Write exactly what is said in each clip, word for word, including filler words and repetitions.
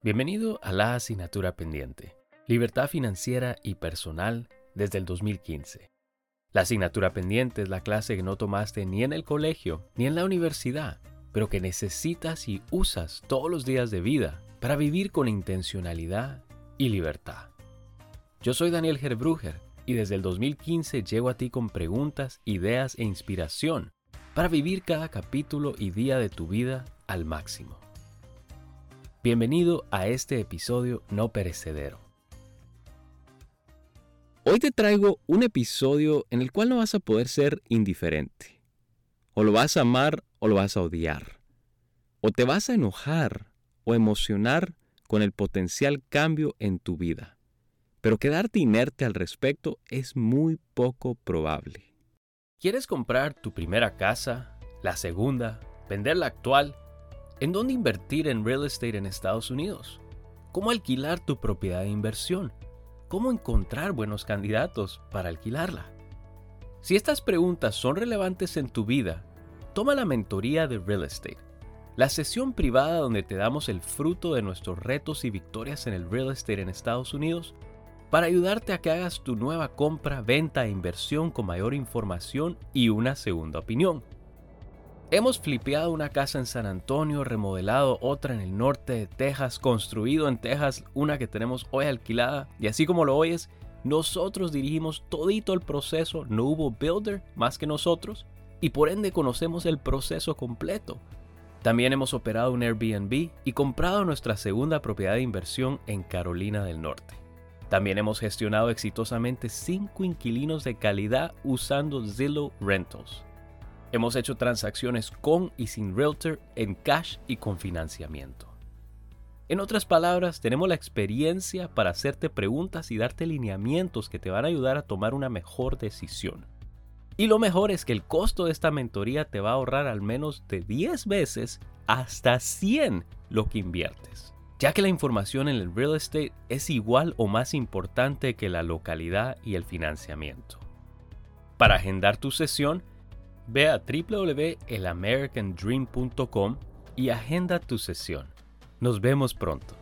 Bienvenido a la asignatura pendiente, Libertad Financiera y Personal desde el dos mil quince. La asignatura pendiente es la clase que no tomaste ni en el colegio ni en la universidad, pero que necesitas y usas todos los días de vida para vivir con intencionalidad y libertad. Yo soy Daniel Gerbruger y desde el dos mil quince llego a ti con preguntas, ideas e inspiración para vivir cada capítulo y día de tu vida al máximo. Bienvenido a este episodio no perecedero. Hoy te traigo un episodio en el cual no vas a poder ser indiferente. O lo vas a amar o lo vas a odiar. O te vas a enojar o emocionar con el potencial cambio en tu vida. Pero quedarte inerte al respecto es muy poco probable. ¿Quieres comprar tu primera casa, la segunda, vender la actual? ¿En dónde invertir en real estate en Estados Unidos? ¿Cómo alquilar tu propiedad de inversión? ¿Cómo encontrar buenos candidatos para alquilarla? Si estas preguntas son relevantes en tu vida, toma la mentoría de Real Estate, la sesión privada donde te damos el fruto de nuestros retos y victorias en el real estate en Estados Unidos para ayudarte a que hagas tu nueva compra, venta e inversión con mayor información y una segunda opinión. Hemos flipeado una casa en San Antonio, remodelado otra en el norte de Texas, construido en Texas una que tenemos hoy alquilada, y así como lo oyes, nosotros dirigimos todito el proceso, no hubo builder más que nosotros, y por ende conocemos el proceso completo. También hemos operado un Airbnb y comprado nuestra segunda propiedad de inversión en Carolina del Norte. También hemos gestionado exitosamente cinco inquilinos de calidad usando Zillow Rentals. Hemos hecho transacciones con y sin realtor, en cash y con financiamiento. En otras palabras, tenemos la experiencia para hacerte preguntas y darte lineamientos que te van a ayudar a tomar una mejor decisión. Y lo mejor es que el costo de esta mentoría te va a ahorrar al menos de diez veces hasta cien lo que inviertes, ya que la información en el real estate es igual o más importante que la localidad y el financiamiento. Para agendar tu sesión, ve a doble u doble u doble u punto el american dream punto com y agenda tu sesión. Nos vemos pronto.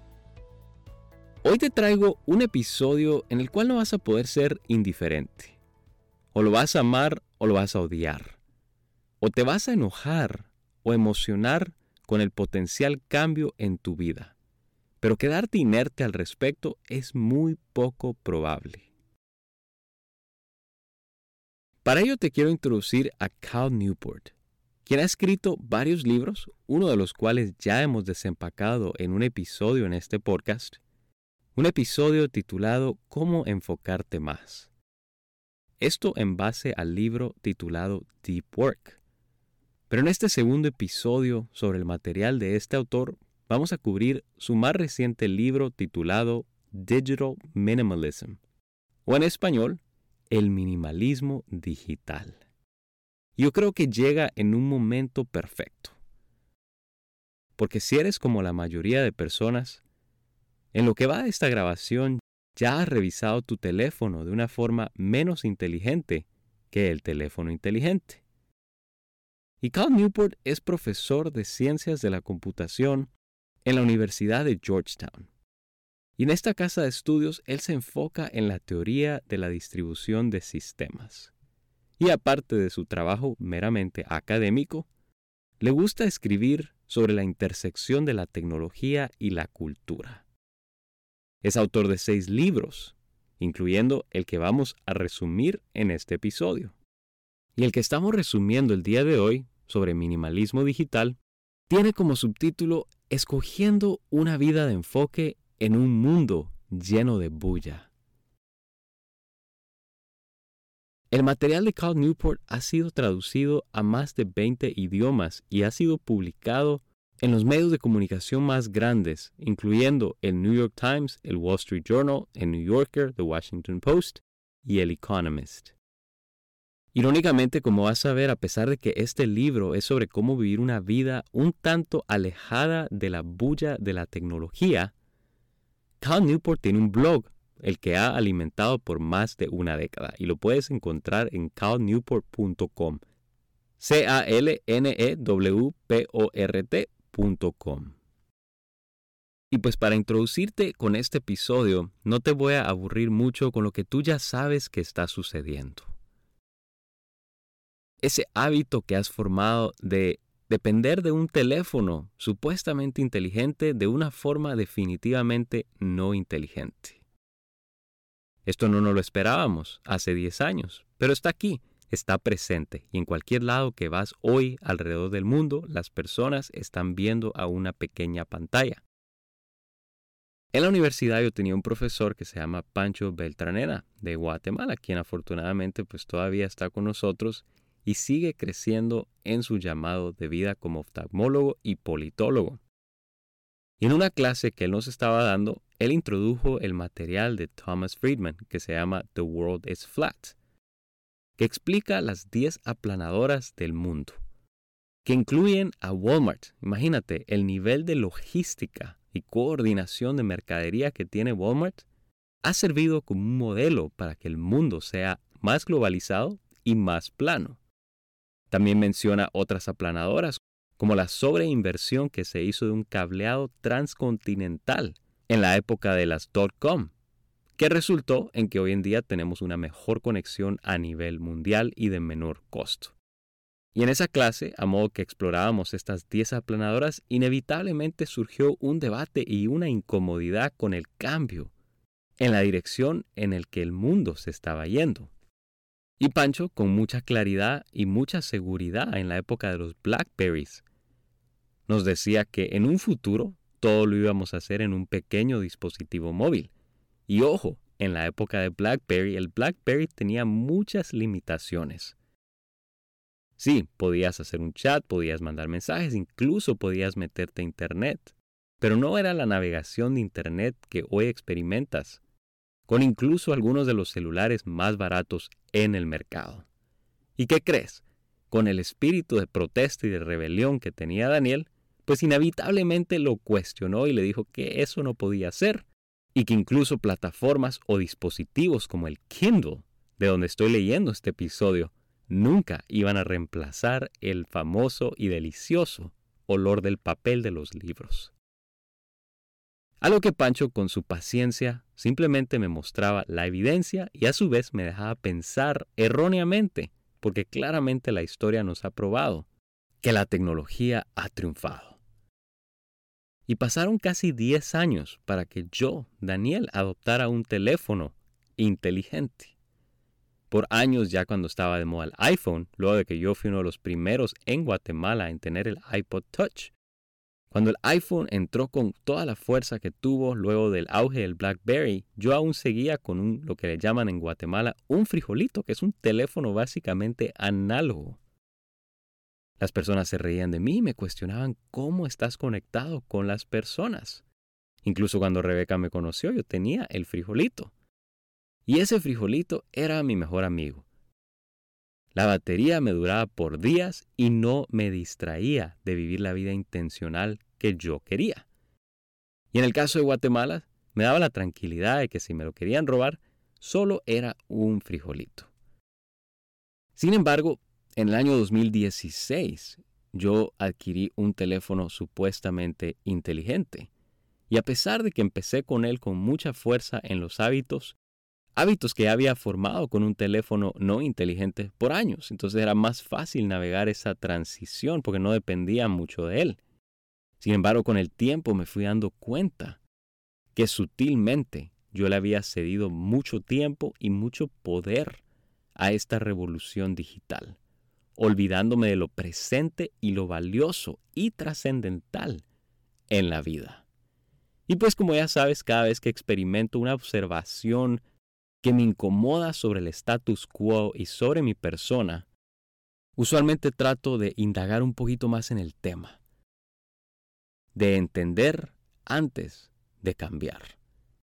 Hoy te traigo un episodio en el cual no vas a poder ser indiferente. O lo vas a amar o lo vas a odiar. O te vas a enojar o emocionar con el potencial cambio en tu vida. Pero quedarte inerte al respecto es muy poco probable. Para ello te quiero introducir a Cal Newport, quien ha escrito varios libros, uno de los cuales ya hemos desempacado en un episodio en este podcast, un episodio titulado ¿Cómo enfocarte más? Esto en base al libro titulado Deep Work. Pero en este segundo episodio sobre el material de este autor, vamos a cubrir su más reciente libro titulado Digital Minimalism, o en español, El minimalismo digital. Yo creo que llega en un momento perfecto. Porque si eres como la mayoría de personas, en lo que va de esta grabación ya has revisado tu teléfono de una forma menos inteligente que el teléfono inteligente. Y Cal Newport es profesor de Ciencias de la Computación en la Universidad de Georgetown. Y en esta casa de estudios, él se enfoca en la teoría de la distribución de sistemas. Y aparte de su trabajo meramente académico, le gusta escribir sobre la intersección de la tecnología y la cultura. Es autor de seis libros, incluyendo el que vamos a resumir en este episodio. Y el que estamos resumiendo el día de hoy, sobre minimalismo digital, tiene como subtítulo Escogiendo una vida de enfoque en un mundo lleno de bulla. El material de Cal Newport ha sido traducido a más de veinte idiomas y ha sido publicado en los medios de comunicación más grandes, incluyendo el New York Times, el Wall Street Journal, el New Yorker, The Washington Post y el Economist. Irónicamente, como vas a ver, a pesar de que este libro es sobre cómo vivir una vida un tanto alejada de la bulla de la tecnología, Cal Newport tiene un blog, el que ha alimentado por más de una década, y lo puedes encontrar en cal newport punto com. C A L N E W P O R T punto com. Y pues para introducirte con este episodio, no te voy a aburrir mucho con lo que tú ya sabes que está sucediendo. Ese hábito que has formado de depender de un teléfono supuestamente inteligente de una forma definitivamente no inteligente. Esto no nos lo esperábamos hace diez años, pero está aquí, está presente, y en cualquier lado que vas hoy alrededor del mundo, las personas están viendo a una pequeña pantalla. En la universidad yo tenía un profesor que se llama Pancho Beltranena de Guatemala, quien afortunadamente pues todavía está con nosotros y sigue creciendo en su llamado de vida como oftalmólogo y politólogo. Y en una clase que él nos estaba dando, él introdujo el material de Thomas Friedman que se llama The World is Flat, que explica las diez aplanadoras del mundo, que incluyen a Walmart. Imagínate el nivel de logística y coordinación de mercadería que tiene Walmart ha servido como un modelo para que el mundo sea más globalizado y más plano. También menciona otras aplanadoras, como la sobreinversión que se hizo de un cableado transcontinental en la época de las dot-com, que resultó en que hoy en día tenemos una mejor conexión a nivel mundial y de menor costo. Y en esa clase, a modo que explorábamos estas diez aplanadoras, inevitablemente surgió un debate y una incomodidad con el cambio en la dirección en el que el mundo se estaba yendo. Y Pancho, con mucha claridad y mucha seguridad en la época de los Blackberries, nos decía que en un futuro todo lo íbamos a hacer en un pequeño dispositivo móvil. Y ojo, en la época de BlackBerry, el BlackBerry tenía muchas limitaciones. Sí, podías hacer un chat, podías mandar mensajes, incluso podías meterte a Internet. Pero no era la navegación de Internet que hoy experimentas, con incluso algunos de los celulares más baratos en el mercado. ¿Y qué crees? Con el espíritu de protesta y de rebelión que tenía Daniel, pues inevitablemente lo cuestionó y le dijo que eso no podía ser, y que incluso plataformas o dispositivos como el Kindle, de donde estoy leyendo este episodio, nunca iban a reemplazar el famoso y delicioso olor del papel de los libros. A lo que Pancho, con su paciencia, simplemente me mostraba la evidencia y a su vez me dejaba pensar erróneamente, porque claramente la historia nos ha probado que la tecnología ha triunfado. Y pasaron casi diez años para que yo, Daniel, adoptara un teléfono inteligente. Por años ya cuando estaba de moda el iPhone, luego de que yo fui uno de los primeros en Guatemala en tener el iPod Touch. Cuando el iPhone entró con toda la fuerza que tuvo luego del auge del BlackBerry, yo aún seguía con un, lo que le llaman en Guatemala un frijolito, que es un teléfono básicamente análogo. Las personas se reían de mí y me cuestionaban cómo estás conectado con las personas. Incluso cuando Rebeca me conoció, yo tenía el frijolito. Y ese frijolito era mi mejor amigo. La batería me duraba por días y no me distraía de vivir la vida intencional que yo quería. Y en el caso de Guatemala, me daba la tranquilidad de que si me lo querían robar, solo era un frijolito. Sin embargo, en el año dos mil dieciséis, yo adquirí un teléfono supuestamente inteligente. Y a pesar de que empecé con él con mucha fuerza en los hábitos, hábitos que había formado con un teléfono no inteligente por años. Entonces era más fácil navegar esa transición porque no dependía mucho de él. Sin embargo, con el tiempo me fui dando cuenta que sutilmente yo le había cedido mucho tiempo y mucho poder a esta revolución digital, olvidándome de lo presente y lo valioso y trascendental en la vida. Y pues como ya sabes, cada vez que experimento una observación que me incomoda sobre el status quo y sobre mi persona, usualmente trato de indagar un poquito más en el tema, de entender antes de cambiar.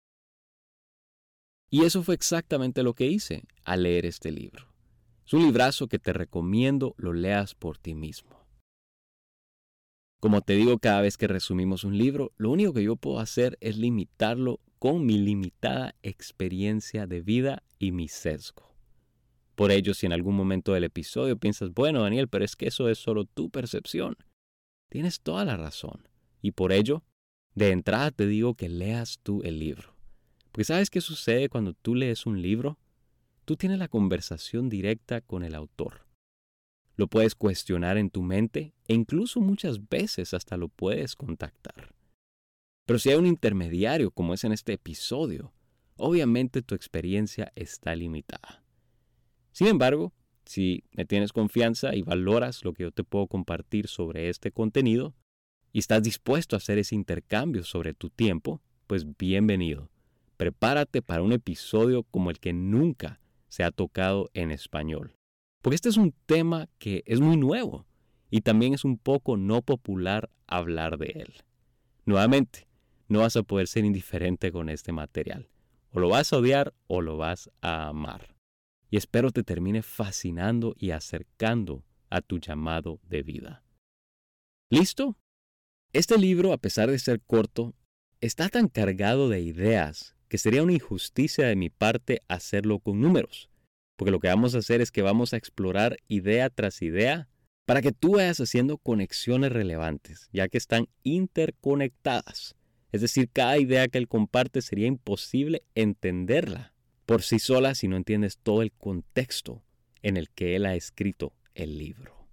Y eso fue exactamente lo que hice al leer este libro. Es un librazo que te recomiendo lo leas por ti mismo. Como te digo cada vez que resumimos un libro, lo único que yo puedo hacer es limitarlo con mi limitada experiencia de vida y mi sesgo. Por ello, si en algún momento del episodio piensas, bueno, Daniel, pero es que eso es solo tu percepción, tienes toda la razón. Y por ello, De entrada te digo que leas tú el libro. Porque ¿sabes qué sucede cuando tú lees un libro? Tú tienes la conversación directa con el autor. Lo puedes cuestionar en tu mente e incluso muchas veces hasta lo puedes contactar. Pero si hay un intermediario, como es en este episodio, obviamente tu experiencia está limitada. Sin embargo, si me tienes confianza y valoras lo que yo te puedo compartir sobre este contenido y estás dispuesto a hacer ese intercambio sobre tu tiempo, pues bienvenido. Prepárate para un episodio como el que nunca se ha tocado en español. Porque este es un tema que es muy nuevo y también es un poco no popular hablar de él. Nuevamente, no vas a poder ser indiferente con este material. O lo vas a odiar o lo vas a amar. Y espero te termine fascinando y acercando a tu llamado de vida. ¿Listo? Este libro, a pesar de ser corto, está tan cargado de ideas que sería una injusticia de mi parte hacerlo con números. Porque lo que vamos a hacer es que vamos a explorar idea tras idea para que tú vayas haciendo conexiones relevantes, ya que están interconectadas. Es decir, cada idea que él comparte sería imposible entenderla por sí sola si no entiendes todo el contexto en el que él ha escrito el libro.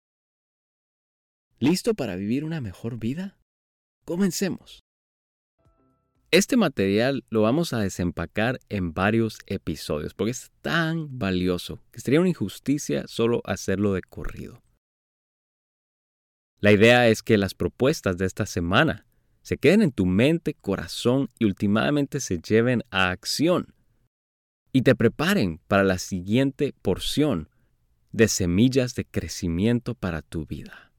¿Listo para vivir una mejor vida? Comencemos. Este material lo vamos a desempacar en varios episodios porque es tan valioso que sería una injusticia solo hacerlo de corrido. La idea es que las propuestas de esta semana se queden en tu mente, corazón y últimamente se lleven a acción y te preparen para la siguiente porción de semillas de crecimiento para tu vida.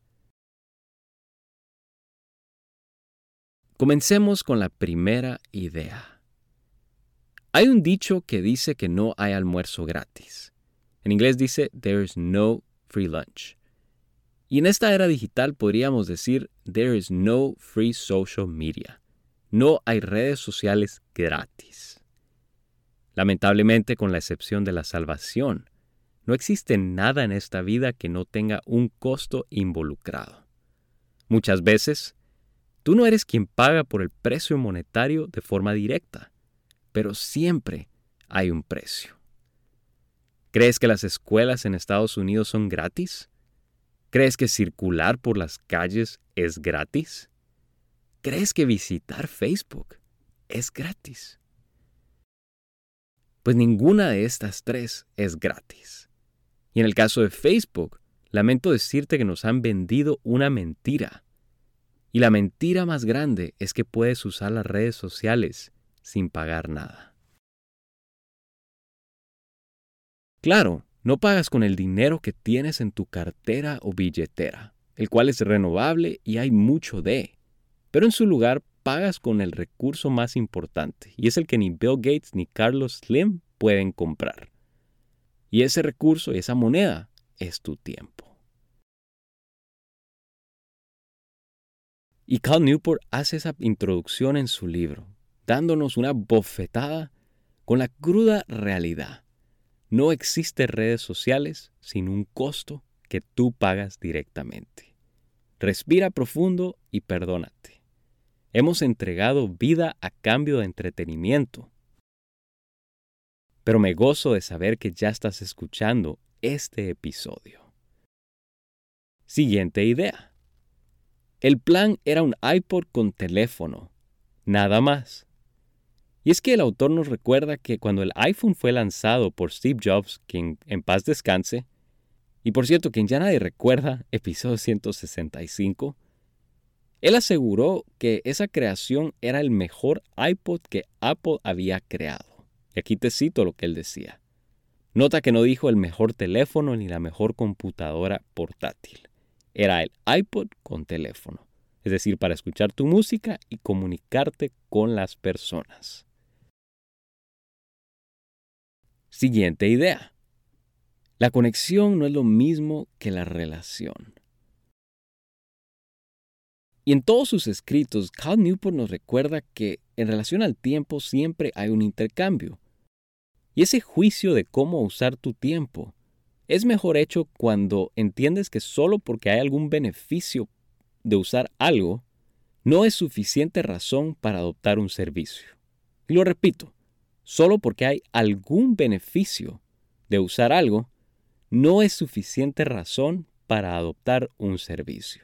Comencemos con la primera idea. Hay un dicho que dice que no hay almuerzo gratis. En inglés dice, there is no free lunch. Y en esta era digital podríamos decir, there is no free social media. No hay redes sociales gratis. Lamentablemente, con la excepción de la salvación, no existe nada en esta vida que no tenga un costo involucrado. Muchas veces, tú no eres quien paga por el precio monetario de forma directa, pero siempre hay un precio. ¿Crees que las escuelas en Estados Unidos son gratis? ¿Crees que circular por las calles es gratis? ¿Crees que visitar Facebook es gratis? Pues ninguna de estas tres es gratis. Y en el caso de Facebook, lamento decirte que nos han vendido una mentira. Y la mentira más grande es que puedes usar las redes sociales sin pagar nada. Claro, no pagas con el dinero que tienes en tu cartera o billetera, el cual es renovable y hay mucho de. Pero en su lugar pagas con el recurso más importante, y es el que ni Bill Gates ni Carlos Slim pueden comprar. Y ese recurso, esa moneda, es tu tiempo. Y Cal Newport hace esa introducción en su libro, dándonos una bofetada con la cruda realidad. No existen redes sociales sin un costo que tú pagas directamente. Respira profundo y perdónate. Hemos entregado vida a cambio de entretenimiento. Pero me gozo de saber que ya estás escuchando este episodio. Siguiente idea. El plan era un iPod con teléfono, nada más. Y es que el autor nos recuerda que cuando el iPhone fue lanzado por Steve Jobs, quien en paz descanse, y por cierto, quien ya nadie recuerda, episodio ciento sesenta y cinco, él aseguró que esa creación era el mejor iPod que Apple había creado. Y aquí te cito lo que él decía. Nota que no dijo el mejor teléfono ni la mejor computadora portátil. Era el iPod con teléfono, es decir, para escuchar tu música y comunicarte con las personas. Siguiente idea. La conexión no es lo mismo que la relación. Y en todos sus escritos, Cal Newport nos recuerda que en relación al tiempo siempre hay un intercambio. Y ese juicio de cómo usar tu tiempo es mejor hecho cuando entiendes que solo porque hay algún beneficio de usar algo, no es suficiente razón para adoptar un servicio. Y lo repito, solo porque hay algún beneficio de usar algo, no es suficiente razón para adoptar un servicio.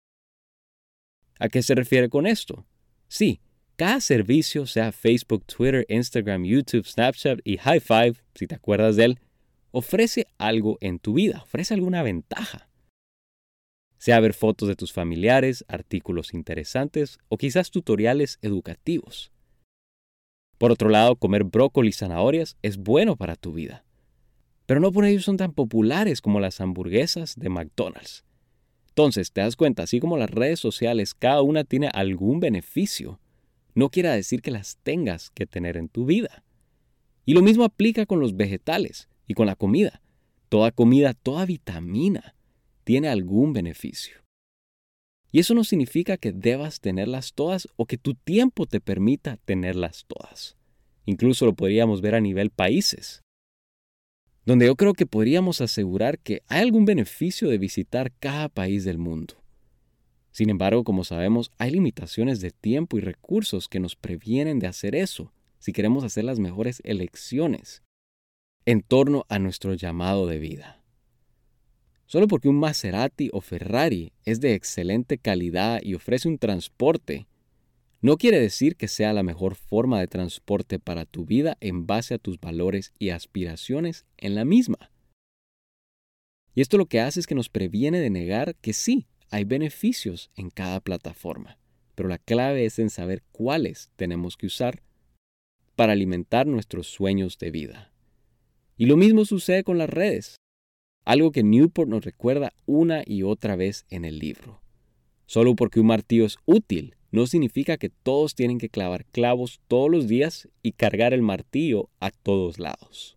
¿A qué se refiere con esto? Sí, cada servicio, sea Facebook, Twitter, Instagram, YouTube, Snapchat y High Five, si te acuerdas de él, ofrece algo en tu vida, ofrece alguna ventaja. Sea ver fotos de tus familiares, artículos interesantes o quizás tutoriales educativos. Por otro lado, comer brócoli y zanahorias es bueno para tu vida. Pero no por ello son tan populares como las hamburguesas de McDonald's. Entonces, te das cuenta, así como las redes sociales, cada una tiene algún beneficio, no quiere decir que las tengas que tener en tu vida. Y lo mismo aplica con los vegetales y con la comida. Toda comida, toda vitamina tiene algún beneficio. Y eso no significa que debas tenerlas todas o que tu tiempo te permita tenerlas todas. Incluso lo podríamos ver a nivel países, donde yo creo que podríamos asegurar que hay algún beneficio de visitar cada país del mundo. Sin embargo, como sabemos, hay limitaciones de tiempo y recursos que nos previenen de hacer eso si queremos hacer las mejores elecciones en torno a nuestro llamado de vida. Solo porque un Maserati o Ferrari es de excelente calidad y ofrece un transporte, no quiere decir que sea la mejor forma de transporte para tu vida en base a tus valores y aspiraciones en la misma. Y esto lo que hace es que nos previene de negar que sí, hay beneficios en cada plataforma, pero la clave es en saber cuáles tenemos que usar para alimentar nuestros sueños de vida. Y lo mismo sucede con las redes, algo que Newport nos recuerda una y otra vez en el libro. Solo porque un martillo es útil, no significa que todos tienen que clavar clavos todos los días y cargar el martillo a todos lados.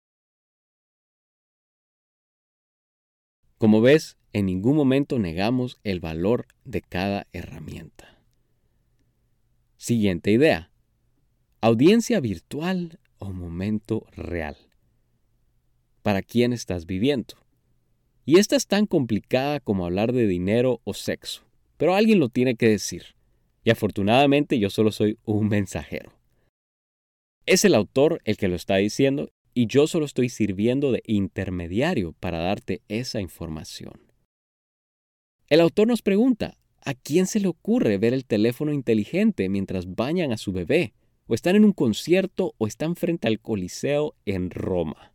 Como ves, en ningún momento negamos el valor de cada herramienta. Siguiente idea. Audiencia virtual o momento real. ¿Para quién estás viviendo? Y esta es tan complicada como hablar de dinero o sexo, pero alguien lo tiene que decir. Y afortunadamente yo solo soy un mensajero. Es el autor el que lo está diciendo y yo solo estoy sirviendo de intermediario para darte esa información. El autor nos pregunta, ¿a quién se le ocurre ver el teléfono inteligente mientras bañan a su bebé? ¿O están en un concierto o están frente al Coliseo en Roma?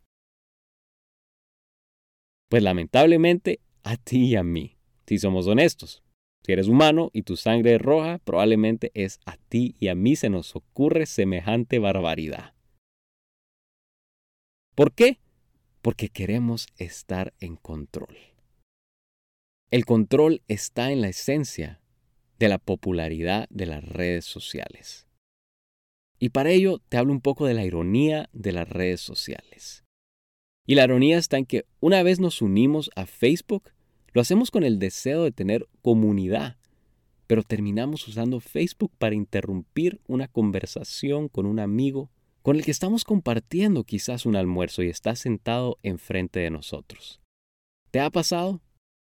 Pues lamentablemente a ti y a mí, si somos honestos. Si eres humano y tu sangre es roja, probablemente es a ti y a mí se nos ocurre semejante barbaridad. ¿Por qué? Porque queremos estar en control. El control está en la esencia de la popularidad de las redes sociales. Y para ello te hablo un poco de la ironía de las redes sociales. Y la ironía está en que una vez nos unimos a Facebook, lo hacemos con el deseo de tener comunidad, pero terminamos usando Facebook para interrumpir una conversación con un amigo con el que estamos compartiendo quizás un almuerzo y está sentado enfrente de nosotros. ¿Te ha pasado?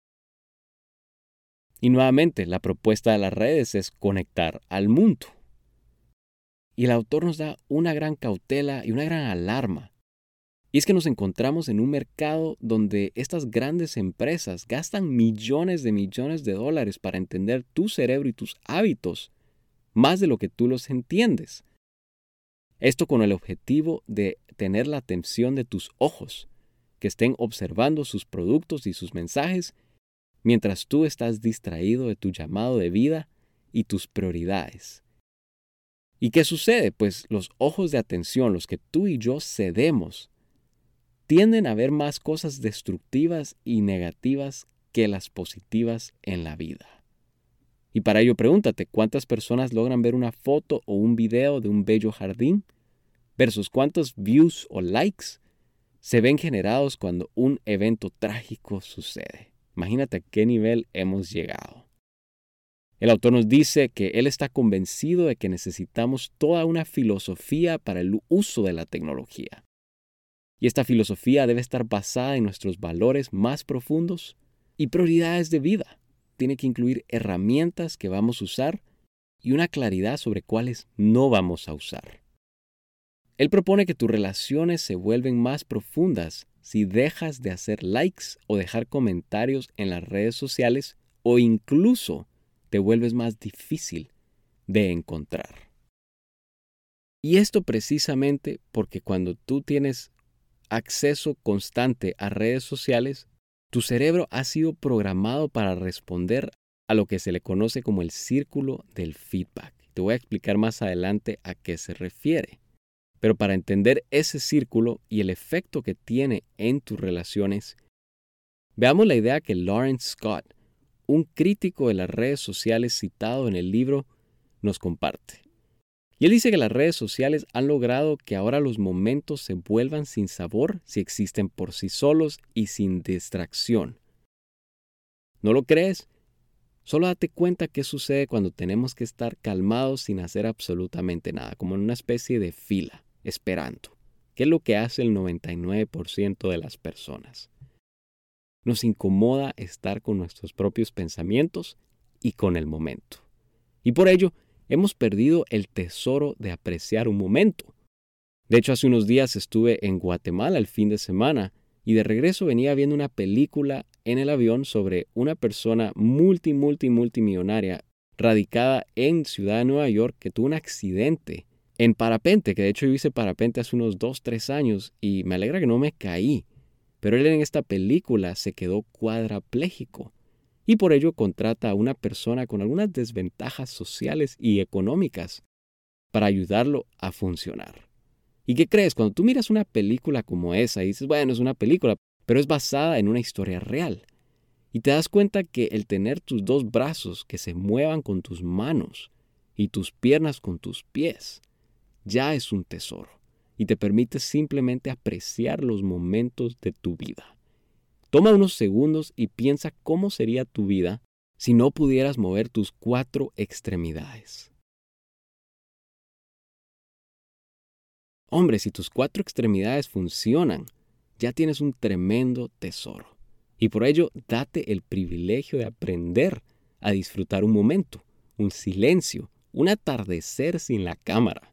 Y nuevamente, la propuesta de las redes es conectar al mundo. Y el autor nos da una gran cautela y una gran alarma. Y es que nos encontramos en un mercado donde estas grandes empresas gastan millones de millones de dólares para entender tu cerebro y tus hábitos, más de lo que tú los entiendes. Esto con el objetivo de tener la atención de tus ojos, que estén observando sus productos y sus mensajes, mientras tú estás distraído de tu llamado de vida y tus prioridades. ¿Y qué sucede? Pues los ojos de atención, los que tú y yo cedemos, tienden a ver más cosas destructivas y negativas que las positivas en la vida. Y para ello pregúntate, ¿cuántas personas logran ver una foto o un video de un bello jardín? Versus cuántos views o likes se ven generados cuando un evento trágico sucede. Imagínate a qué nivel hemos llegado. El autor nos dice que él está convencido de que necesitamos toda una filosofía para el uso de la tecnología. Y esta filosofía debe estar basada en nuestros valores más profundos y prioridades de vida. Tiene que incluir herramientas que vamos a usar y una claridad sobre cuáles no vamos a usar. Él propone que tus relaciones se vuelven más profundas si dejas de hacer likes o dejar comentarios en las redes sociales, o incluso te vuelves más difícil de encontrar. Y esto precisamente porque cuando tú tienes acceso constante a redes sociales, tu cerebro ha sido programado para responder a lo que se le conoce como el círculo del feedback. Te voy a explicar más adelante a qué se refiere. Pero para entender ese círculo y el efecto que tiene en tus relaciones, veamos la idea que Lawrence Scott, un crítico de las redes sociales citado en el libro, nos comparte. Y él dice que las redes sociales han logrado que ahora los momentos se vuelvan sin sabor si existen por sí solos y sin distracción. ¿No lo crees? Solo date cuenta qué sucede cuando tenemos que estar calmados sin hacer absolutamente nada, como en una especie de fila, esperando. ¿Qué es lo que hace el noventa y nueve por ciento de las personas? Nos incomoda estar con nuestros propios pensamientos y con el momento. Y por ello, hemos perdido el tesoro de apreciar un momento. De hecho, hace unos días estuve en Guatemala el fin de semana y de regreso venía viendo una película en el avión sobre una persona multi, multi, multimillonaria radicada en Ciudad de Nueva York que tuvo un accidente en parapente, que de hecho yo hice parapente hace unos dos, tres años y me alegra que no me caí. Pero él en esta película se quedó cuadrapléjico y por ello contrata a una persona con algunas desventajas sociales y económicas para ayudarlo a funcionar. ¿Y qué crees? Cuando tú miras una película como esa y dices, bueno, es una película, pero es basada en una historia real. Y te das cuenta que el tener tus dos brazos que se muevan con tus manos y tus piernas con tus pies ya es un tesoro y te permite simplemente apreciar los momentos de tu vida. Toma unos segundos y piensa cómo sería tu vida si no pudieras mover tus cuatro extremidades. Hombre, si tus cuatro extremidades funcionan, ya tienes un tremendo tesoro. Y por ello, date el privilegio de aprender a disfrutar un momento, un silencio, un atardecer sin la cámara.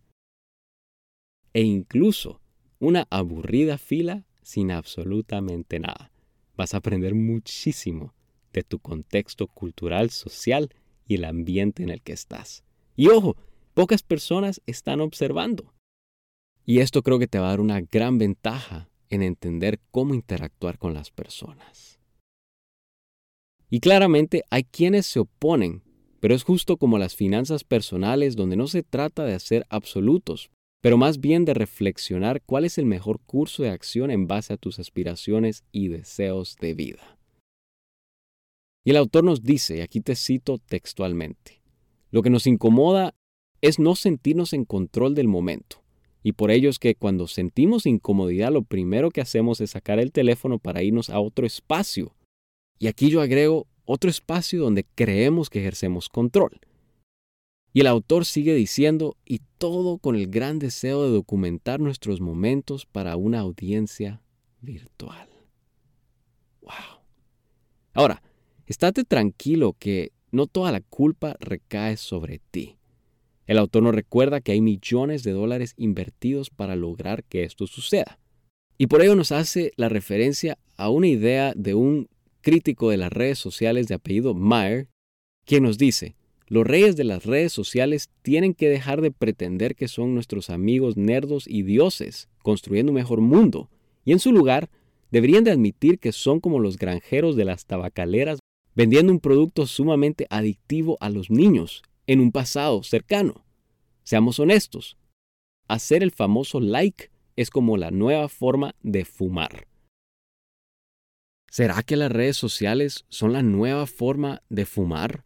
E incluso una aburrida fila sin absolutamente nada. Vas a aprender muchísimo de tu contexto cultural, social y el ambiente en el que estás. Y ojo, pocas personas están observando. Y esto creo que te va a dar una gran ventaja en entender cómo interactuar con las personas. Y claramente hay quienes se oponen, pero es justo como las finanzas personales donde no se trata de hacer absolutos, pero más bien de reflexionar cuál es el mejor curso de acción en base a tus aspiraciones y deseos de vida. Y el autor nos dice, y aquí te cito textualmente, lo que nos incomoda es no sentirnos en control del momento. Y por ello es que cuando sentimos incomodidad, lo primero que hacemos es sacar el teléfono para irnos a otro espacio. Y aquí yo agrego otro espacio donde creemos que ejercemos control. Y el autor sigue diciendo, y todo con el gran deseo de documentar nuestros momentos para una audiencia virtual. ¡Wow! Ahora, estate tranquilo que no toda la culpa recae sobre ti. El autor nos recuerda que hay millones de dólares invertidos para lograr que esto suceda. Y por ello nos hace la referencia a una idea de un crítico de las redes sociales de apellido Mayer, quien nos dice, los reyes de las redes sociales tienen que dejar de pretender que son nuestros amigos nerdos y dioses, construyendo un mejor mundo, y en su lugar deberían de admitir que son como los granjeros de las tabacaleras, vendiendo un producto sumamente adictivo a los niños en un pasado cercano. Seamos honestos, hacer el famoso like es como la nueva forma de fumar. ¿Será que las redes sociales son la nueva forma de fumar?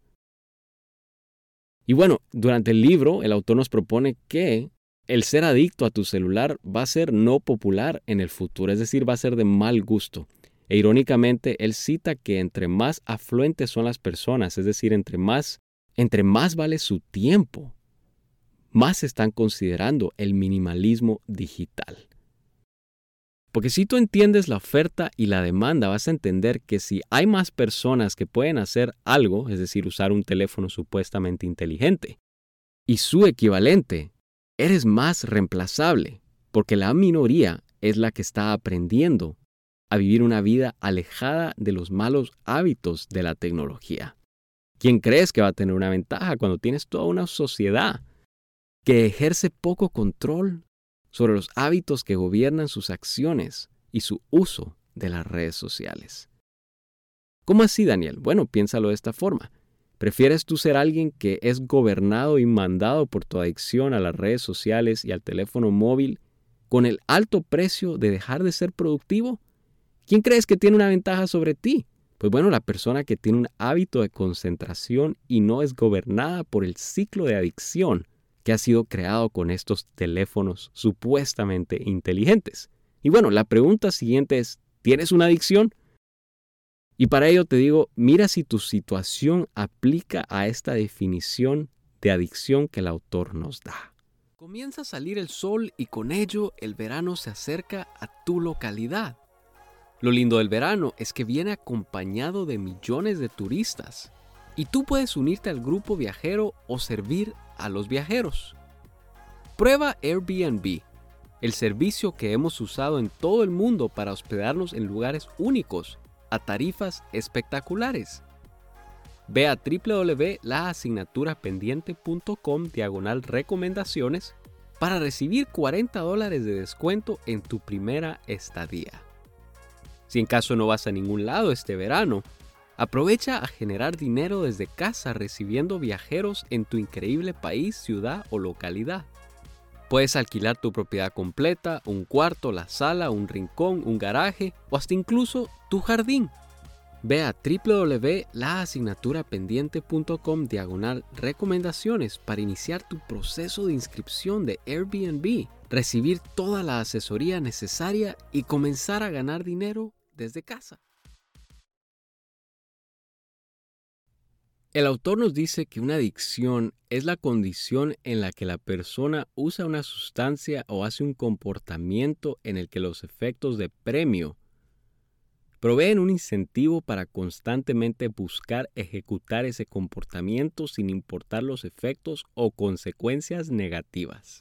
Y bueno, durante el libro el autor nos propone que el ser adicto a tu celular va a ser no popular en el futuro, es decir, va a ser de mal gusto. E irónicamente, él cita que entre más afluentes son las personas, es decir, entre más Entre más vale su tiempo, más están considerando el minimalismo digital. Porque si tú entiendes la oferta y la demanda, vas a entender que si hay más personas que pueden hacer algo, es decir, usar un teléfono supuestamente inteligente, Y su equivalente, eres más reemplazable, porque la minoría es la que está aprendiendo a vivir una vida alejada de los malos hábitos de la tecnología. ¿Quién crees que va a tener una ventaja cuando tienes toda una sociedad que ejerce poco control sobre los hábitos que gobiernan sus acciones y su uso de las redes sociales? ¿Cómo así, Daniel? Bueno, piénsalo de esta forma. ¿Prefieres tú ser alguien que es gobernado y mandado por tu adicción a las redes sociales y al teléfono móvil con el alto precio de dejar de ser productivo? ¿Quién crees que tiene una ventaja sobre ti? Pues bueno, la persona que tiene un hábito de concentración y no es gobernada por el ciclo de adicción que ha sido creado con estos teléfonos supuestamente inteligentes. Y bueno, la pregunta siguiente es, ¿tienes una adicción? Y para ello te digo, mira si tu situación aplica a esta definición de adicción que el autor nos da. Comienza a salir el sol y con ello el verano se acerca a tu localidad. Lo lindo del verano es que viene acompañado de millones de turistas y tú puedes unirte al grupo viajero o servir a los viajeros. Prueba Airbnb, el servicio que hemos usado en todo el mundo para hospedarnos en lugares únicos a tarifas espectaculares. Ve a w w w punto la asignatura pendiente punto com diagonal recomendaciones para recibir cuarenta dólares de descuento en tu primera estadía. Si en caso no vas a ningún lado este verano, aprovecha a generar dinero desde casa recibiendo viajeros en tu increíble país, ciudad o localidad. Puedes alquilar tu propiedad completa, un cuarto, la sala, un rincón, un garaje o hasta incluso tu jardín. Ve a w w w punto la asignatura pendiente punto com diagonal recomendaciones para iniciar tu proceso de inscripción de Airbnb, recibir toda la asesoría necesaria y comenzar a ganar dinero desde casa. El autor nos dice que una adicción es la condición en la que la persona usa una sustancia o hace un comportamiento en el que los efectos de premio proveen un incentivo para constantemente buscar ejecutar ese comportamiento sin importar los efectos o consecuencias negativas.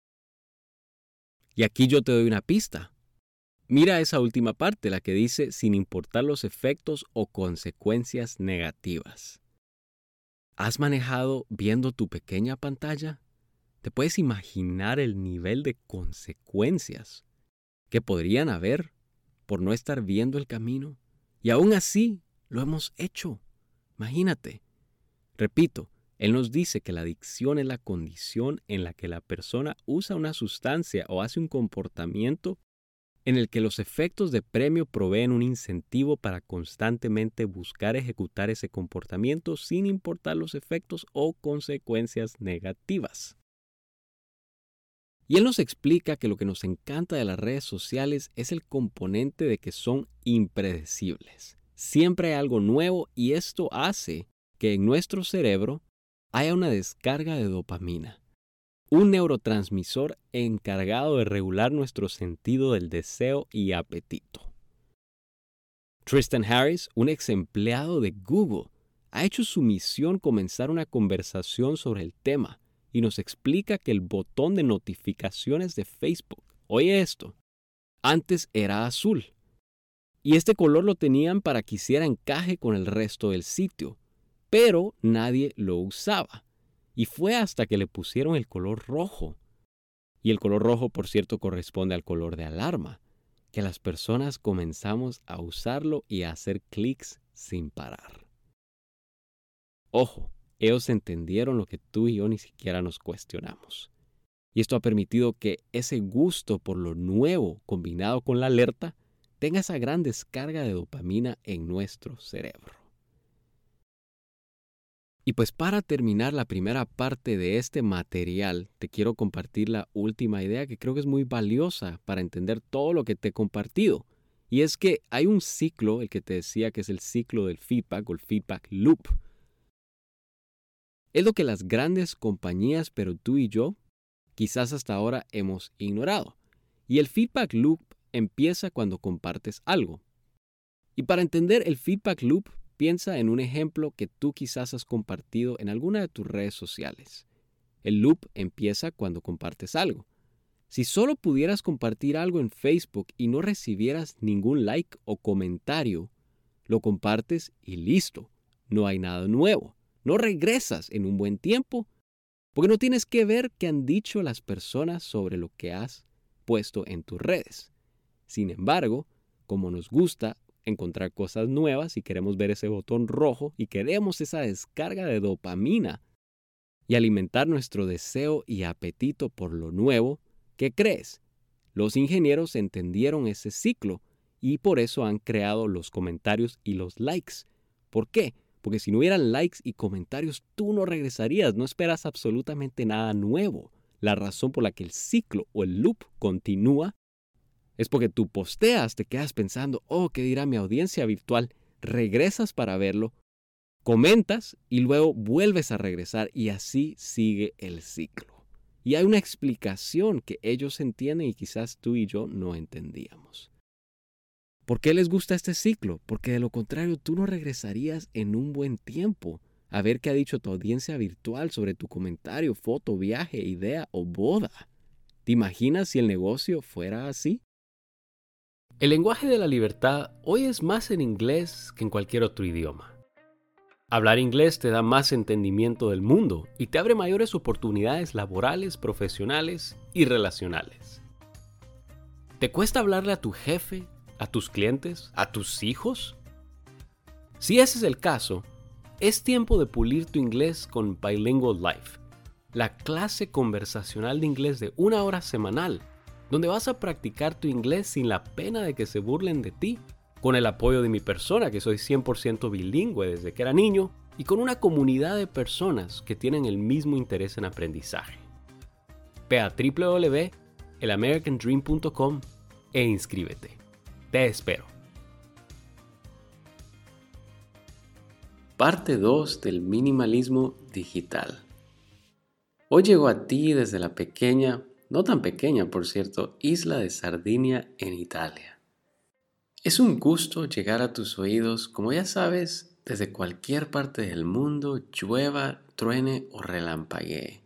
Y aquí yo te doy una pista. Mira esa última parte, la que dice sin importar los efectos o consecuencias negativas. ¿Has manejado viendo tu pequeña pantalla? ¿Te puedes imaginar el nivel de consecuencias que podrían haber por no estar viendo el camino? Y aún así lo hemos hecho. Imagínate. Repito, él nos dice que la adicción es la condición en la que la persona usa una sustancia o hace un comportamiento en el que los efectos de premio proveen un incentivo para constantemente buscar ejecutar ese comportamiento sin importar los efectos o consecuencias negativas. Y él nos explica que lo que nos encanta de las redes sociales es el componente de que son impredecibles. Siempre hay algo nuevo y esto hace que en nuestro cerebro haya una descarga de dopamina, un neurotransmisor encargado de regular nuestro sentido del deseo y apetito. Tristan Harris, un ex empleado de Google, ha hecho su misión comenzar una conversación sobre el tema y nos explica que el botón de notificaciones de Facebook, oye esto, antes era azul. Y este color lo tenían para que hiciera encaje con el resto del sitio, pero nadie lo usaba. Y fue hasta que le pusieron el color rojo. Y el color rojo, por cierto, corresponde al color de alarma, que las personas comenzamos a usarlo y a hacer clics sin parar. Ojo, ellos entendieron lo que tú y yo ni siquiera nos cuestionamos. Y esto ha permitido que ese gusto por lo nuevo combinado con la alerta tenga esa gran descarga de dopamina en nuestro cerebro. Y pues para terminar la primera parte de este material, te quiero compartir la última idea que creo que es muy valiosa para entender todo lo que te he compartido. Y es que hay un ciclo, el que te decía que es el ciclo del feedback o el feedback loop. Es lo que las grandes compañías, pero tú y yo, quizás hasta ahora hemos ignorado. Y el feedback loop empieza cuando compartes algo. Y para entender el feedback loop, piensa en un ejemplo que tú quizás has compartido en alguna de tus redes sociales. El loop empieza cuando compartes algo. Si solo pudieras compartir algo en Facebook y no recibieras ningún like o comentario, lo compartes y listo. No hay nada nuevo. No regresas en un buen tiempo porque no tienes que ver qué han dicho las personas sobre lo que has puesto en tus redes. Sin embargo, como nos gusta encontrar cosas nuevas y queremos ver ese botón rojo y queremos esa descarga de dopamina y alimentar nuestro deseo y apetito por lo nuevo, ¿qué crees? Los ingenieros entendieron ese ciclo y por eso han creado los comentarios y los likes. ¿Por qué? Porque si no hubieran likes y comentarios, tú no regresarías, no esperas absolutamente nada nuevo. La razón por la que el ciclo o el loop continúa es porque tú posteas, te quedas pensando, oh, ¿qué dirá mi audiencia virtual? Regresas para verlo, comentas y luego vuelves a regresar y así sigue el ciclo. Y hay una explicación que ellos entienden y quizás tú y yo no entendíamos. ¿Por qué les gusta este ciclo? Porque de lo contrario tú no regresarías en un buen tiempo a ver qué ha dicho tu audiencia virtual sobre tu comentario, foto, viaje, idea o boda. ¿Te imaginas si el negocio fuera así? El lenguaje de la libertad hoy es más en inglés que en cualquier otro idioma. Hablar inglés te da más entendimiento del mundo y te abre mayores oportunidades laborales, profesionales y relacionales. ¿Te cuesta hablarle a tu jefe, a tus clientes, a tus hijos? Si ese es el caso, es tiempo de pulir tu inglés con Bilingual Life, la clase conversacional de inglés de una hora semanal, donde vas a practicar tu inglés sin la pena de que se burlen de ti, con el apoyo de mi persona, que soy cien por ciento bilingüe desde que era niño, y con una comunidad de personas que tienen el mismo interés en aprendizaje. Ve a doble u doble u doble u punto el american dream punto com e inscríbete. Te espero. Parte dos del minimalismo digital. Hoy llegó a ti desde la pequeña, no tan pequeña por cierto, isla de Sardinia en Italia. Es un gusto llegar a tus oídos, como ya sabes, desde cualquier parte del mundo, llueva, truene o relampaguee.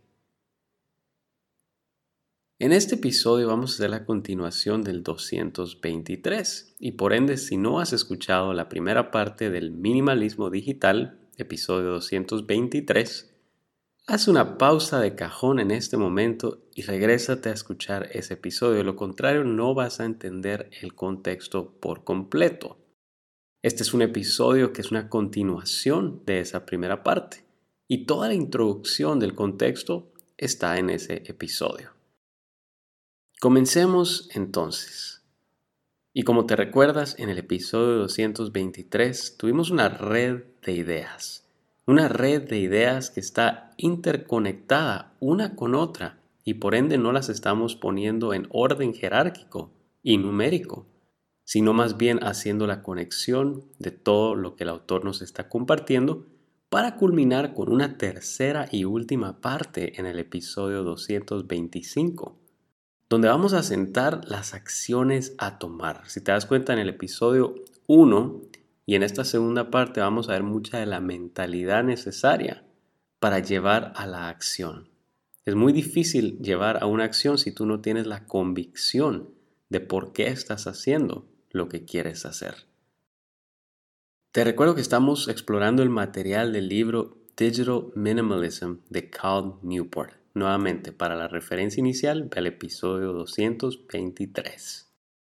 En este episodio vamos a hacer la continuación del doscientos veintitrés y por ende si no has escuchado la primera parte del minimalismo digital, episodio doscientos veintitrés, haz una pausa de cajón en este momento y regrésate a escuchar ese episodio. De lo contrario, no vas a entender el contexto por completo. Este es un episodio que es una continuación de esa primera parte y toda la introducción del contexto está en ese episodio. Comencemos entonces. Y como te recuerdas, en el episodio doscientos veintitrés tuvimos una red de ideas. Una red de ideas que está interconectada una con otra y por ende no las estamos poniendo en orden jerárquico y numérico, sino más bien haciendo la conexión de todo lo que el autor nos está compartiendo para culminar con una tercera y última parte en el episodio doscientos veinticinco, donde vamos a sentar las acciones a tomar. Si te das cuenta, en el episodio uno y en esta segunda parte vamos a ver mucha de la mentalidad necesaria para llevar a la acción. Es muy difícil llevar a una acción si tú no tienes la convicción de por qué estás haciendo lo que quieres hacer. Te recuerdo que estamos explorando el material del libro Digital Minimalism de Cal Newport. Nuevamente, para la referencia inicial, ve al episodio doscientos veintitrés.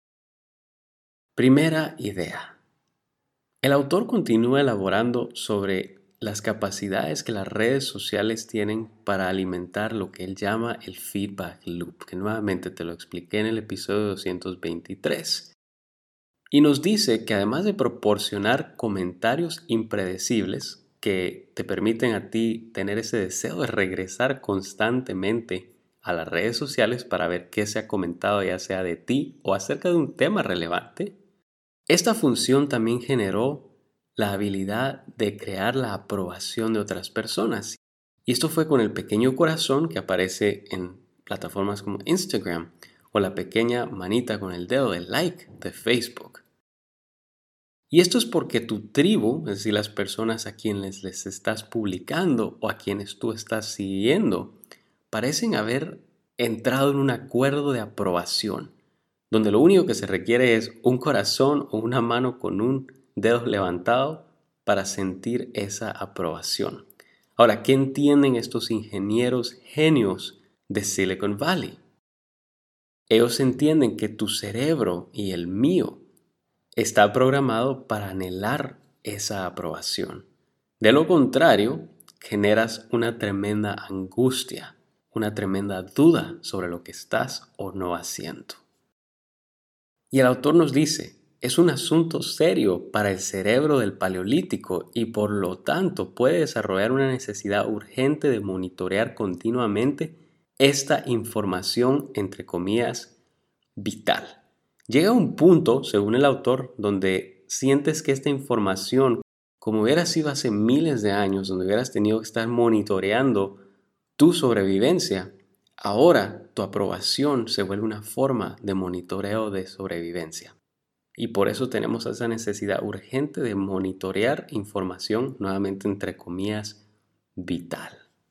Primera idea. El autor continúa elaborando sobre las capacidades que las redes sociales tienen para alimentar lo que él llama el feedback loop, que nuevamente te lo expliqué en el episodio doscientos veintitrés. Y nos dice que además de proporcionar comentarios impredecibles que te permiten a ti tener ese deseo de regresar constantemente a las redes sociales para ver qué se ha comentado, ya sea de ti o acerca de un tema relevante, esta función también generó la habilidad de crear la aprobación de otras personas. Y esto fue con el pequeño corazón que aparece en plataformas como Instagram o la pequeña manita con el dedo de like de Facebook. Y esto es porque tu tribu, es decir, las personas a quienes les estás publicando o a quienes tú estás siguiendo, parecen haber entrado en un acuerdo de aprobación, donde lo único que se requiere es un corazón o una mano con un dedo levantado para sentir esa aprobación. Ahora, ¿qué entienden estos ingenieros genios de Silicon Valley? Ellos entienden que tu cerebro y el mío está programado para anhelar esa aprobación. De lo contrario, generas una tremenda angustia, una tremenda duda sobre lo que estás o no haciendo. Y el autor nos dice, es un asunto serio para el cerebro del Paleolítico y por lo tanto puede desarrollar una necesidad urgente de monitorear continuamente esta información, entre comillas, vital. Llega un punto, según el autor, donde sientes que esta información, como hubiera sido hace miles de años, donde hubieras tenido que estar monitoreando tu sobrevivencia, ahora tu aprobación se vuelve una forma de monitoreo de sobrevivencia. Y por eso tenemos esa necesidad urgente de monitorear información, nuevamente entre comillas, vital.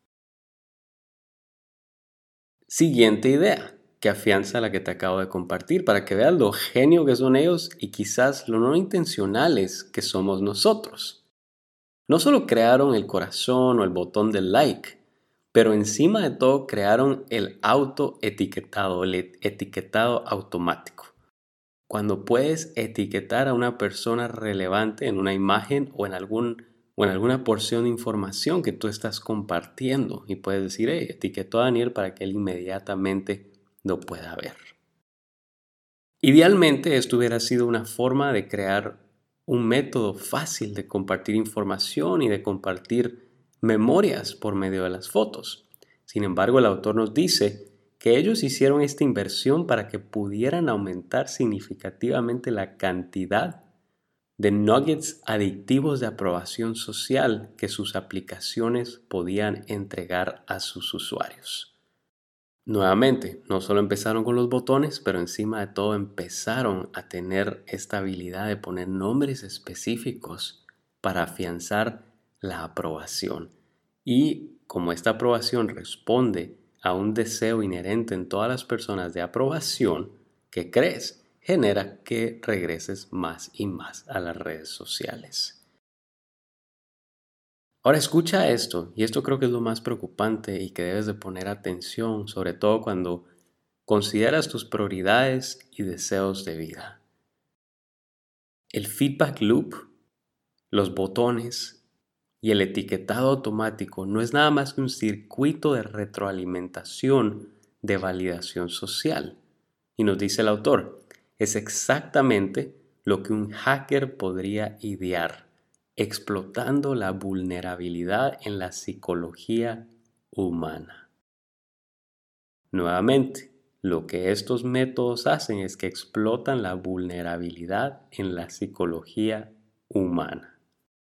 Siguiente idea, que afianza la que te acabo de compartir, para que veas lo genio que son ellos y quizás lo no intencionales que somos nosotros. No solo crearon el corazón o el botón del like, pero encima de todo crearon el auto-etiquetado, el etiquetado automático. Cuando puedes etiquetar a una persona relevante en una imagen o en, algún, o en alguna porción de información que tú estás compartiendo y puedes decir, hey, etiquetó a Daniel para que él inmediatamente lo pueda ver. Idealmente esto hubiera sido una forma de crear un método fácil de compartir información y de compartir memorias por medio de las fotos. Sin embargo, el autor nos dice que ellos hicieron esta inversión para que pudieran aumentar significativamente la cantidad de nuggets adictivos de aprobación social que sus aplicaciones podían entregar a sus usuarios. Nuevamente, no solo empezaron con los botones, pero encima de todo empezaron a tener esta habilidad de poner nombres específicos para afianzar la aprobación. Y como esta aprobación responde a un deseo inherente en todas las personas de aprobación, ¿qué crees? Genera que regreses más y más a las redes sociales. Ahora escucha esto, y esto creo que es lo más preocupante y que debes de poner atención, sobre todo cuando consideras tus prioridades y deseos de vida. El feedback loop, los botones y el etiquetado automático no es nada más que un circuito de retroalimentación de validación social. Y nos dice el autor, es exactamente lo que un hacker podría idear, explotando la vulnerabilidad en la psicología humana. Nuevamente, lo que estos métodos hacen es que explotan la vulnerabilidad en la psicología humana.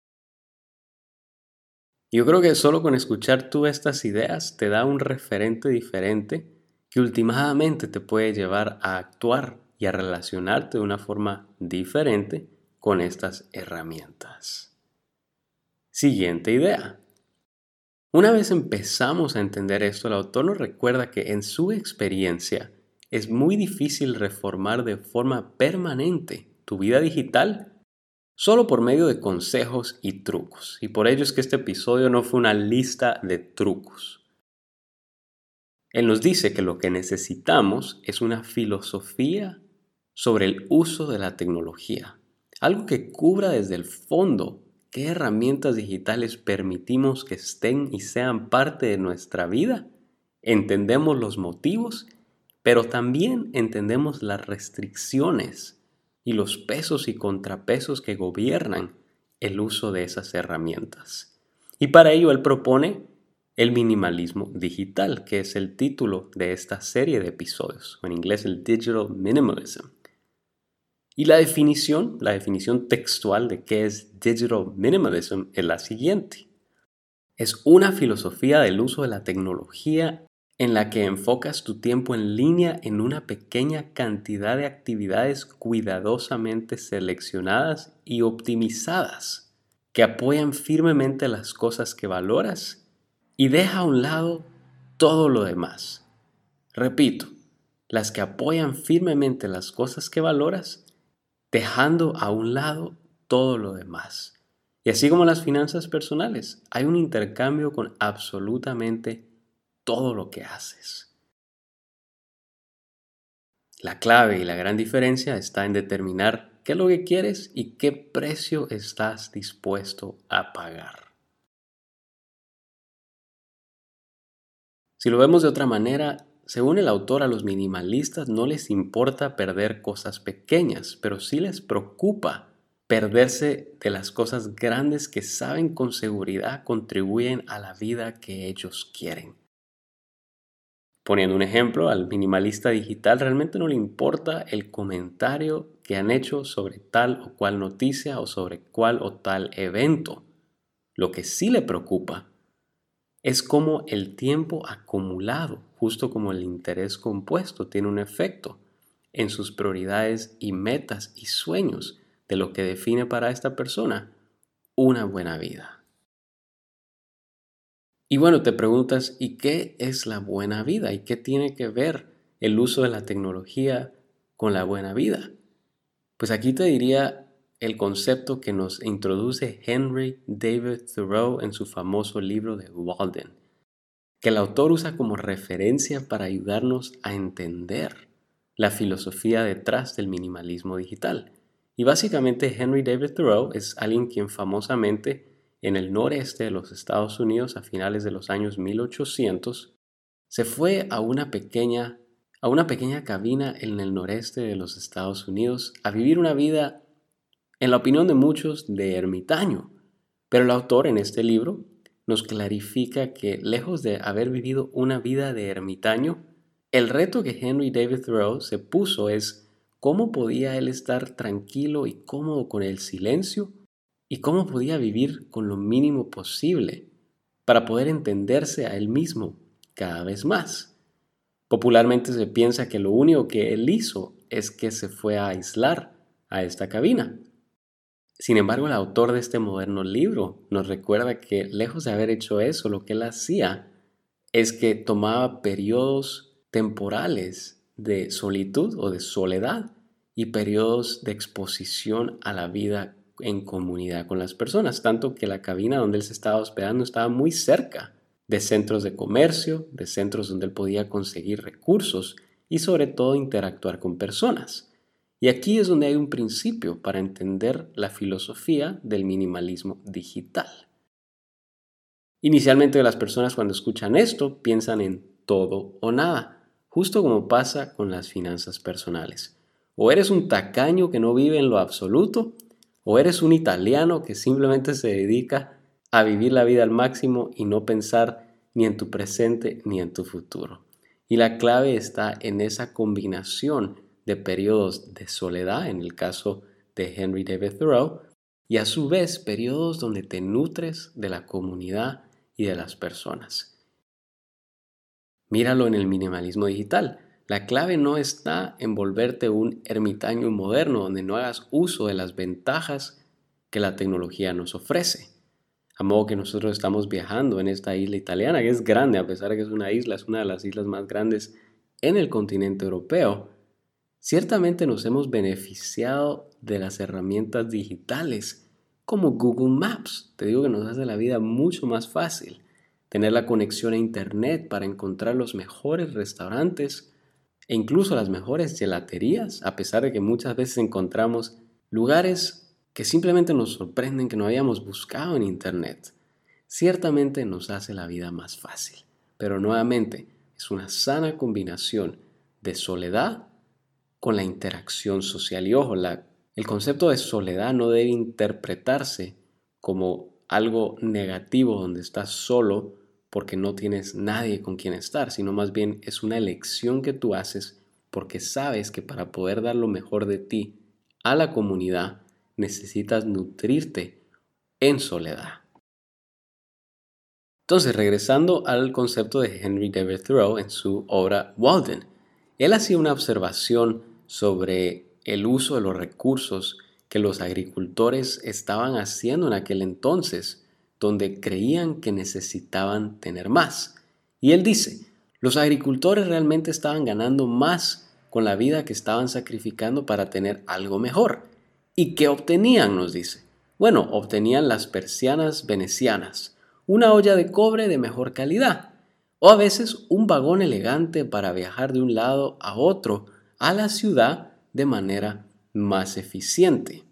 Yo creo que solo con escuchar tú estas ideas te da un referente diferente que últimamente te puede llevar a actuar y a relacionarte de una forma diferente con estas herramientas. Siguiente idea. Una vez empezamos a entender esto, el autor nos recuerda que en su experiencia es muy difícil reformar de forma permanente tu vida digital solo por medio de consejos y trucos. Y por ello es que este episodio no fue una lista de trucos. Él nos dice que lo que necesitamos es una filosofía sobre el uso de la tecnología, algo que cubra desde el fondo qué herramientas digitales permitimos que estén y sean parte de nuestra vida. Entendemos los motivos, pero también entendemos las restricciones y los pesos y contrapesos que gobiernan el uso de esas herramientas. Y para ello él propone el minimalismo digital, que es el título de esta serie de episodios, o en inglés el Digital Minimalism. Y la definición, la definición textual de qué es Digital Minimalism es la siguiente. Es una filosofía del uso de la tecnología en la que enfocas tu tiempo en línea en una pequeña cantidad de actividades cuidadosamente seleccionadas y optimizadas, que apoyan firmemente las cosas que valoras y deja a un lado todo lo demás. Repito, las que apoyan firmemente las cosas que valoras, dejando a un lado todo lo demás. Y así como las finanzas personales, hay un intercambio con absolutamente todo lo que haces. La clave y la gran diferencia está en determinar qué es lo que quieres y qué precio estás dispuesto a pagar. Si lo vemos de otra manera, según el autor, a los minimalistas no les importa perder cosas pequeñas, pero sí les preocupa perderse de las cosas grandes que saben con seguridad contribuyen a la vida que ellos quieren. Poniendo un ejemplo, al minimalista digital realmente no le importa el comentario que han hecho sobre tal o cual noticia o sobre cual o tal evento. Lo que sí le preocupa es cómo el tiempo acumulado, justo como el interés compuesto, tiene un efecto en sus prioridades y metas y sueños de lo que define para esta persona una buena vida. Y bueno, te preguntas, ¿y qué es la buena vida? ¿Y qué tiene que ver el uso de la tecnología con la buena vida? Pues aquí te diría el concepto que nos introduce Henry David Thoreau en su famoso libro de Walden, que el autor usa como referencia para ayudarnos a entender la filosofía detrás del minimalismo digital. Y básicamente Henry David Thoreau es alguien quien famosamente en el noreste de los Estados Unidos a finales de los años mil ochocientos se fue a una pequeña, a una pequeña cabina en el noreste de los Estados Unidos a vivir una vida, en la opinión de muchos, de ermitaño. Pero el autor en este libro nos clarifica que lejos de haber vivido una vida de ermitaño, el reto que Henry David Thoreau se puso es cómo podía él estar tranquilo y cómodo con el silencio y cómo podía vivir con lo mínimo posible para poder entenderse a él mismo cada vez más. Popularmente se piensa que lo único que él hizo es que se fue a aislar a esta cabina. Sin embargo, el autor de este moderno libro nos recuerda que lejos de haber hecho eso, lo que él hacía es que tomaba periodos temporales de solitud o de soledad y periodos de exposición a la vida en comunidad con las personas, tanto que la cabina donde él se estaba hospedando estaba muy cerca de centros de comercio, de centros donde él podía conseguir recursos y sobre todo interactuar con personas. Y aquí es donde hay un principio para entender la filosofía del minimalismo digital. Inicialmente las personas cuando escuchan esto piensan en todo o nada, justo como pasa con las finanzas personales. O eres un tacaño que no vive en lo absoluto, o eres un italiano que simplemente se dedica a vivir la vida al máximo y no pensar ni en tu presente ni en tu futuro. Y la clave está en esa combinación de periodos de soledad, en el caso de Henry David Thoreau, y a su vez periodos donde te nutres de la comunidad y de las personas. Míralo en el minimalismo digital. La clave no está en volverte un ermitaño moderno donde no hagas uso de las ventajas que la tecnología nos ofrece. A modo que nosotros estamos viajando en esta isla italiana, que es grande, a pesar de que es una isla, es una de las islas más grandes en el continente europeo. Ciertamente nos hemos beneficiado de las herramientas digitales como Google Maps. Te digo que nos hace la vida mucho más fácil. Tener la conexión a internet para encontrar los mejores restaurantes e incluso las mejores gelaterías, a pesar de que muchas veces encontramos lugares que simplemente nos sorprenden que no habíamos buscado en internet. Ciertamente nos hace la vida más fácil, pero nuevamente es una sana combinación de soledad con la interacción social. Y ojo, la, el concepto de soledad no debe interpretarse como algo negativo donde estás solo porque no tienes nadie con quien estar, sino más bien es una elección que tú haces porque sabes que para poder dar lo mejor de ti a la comunidad necesitas nutrirte en soledad. Entonces, regresando al concepto de Henry David Thoreau en su obra Walden, él hacía una observación sobre el uso de los recursos que los agricultores estaban haciendo en aquel entonces, donde creían que necesitaban tener más. Y él dice, Los agricultores realmente estaban ganando más con la vida que estaban sacrificando para tener algo mejor. ¿Y qué obtenían?, nos dice. Bueno, obtenían las persianas venecianas, una olla de cobre de mejor calidad, o a veces un vagón elegante para viajar de un lado a otro a la ciudad de manera más eficiente.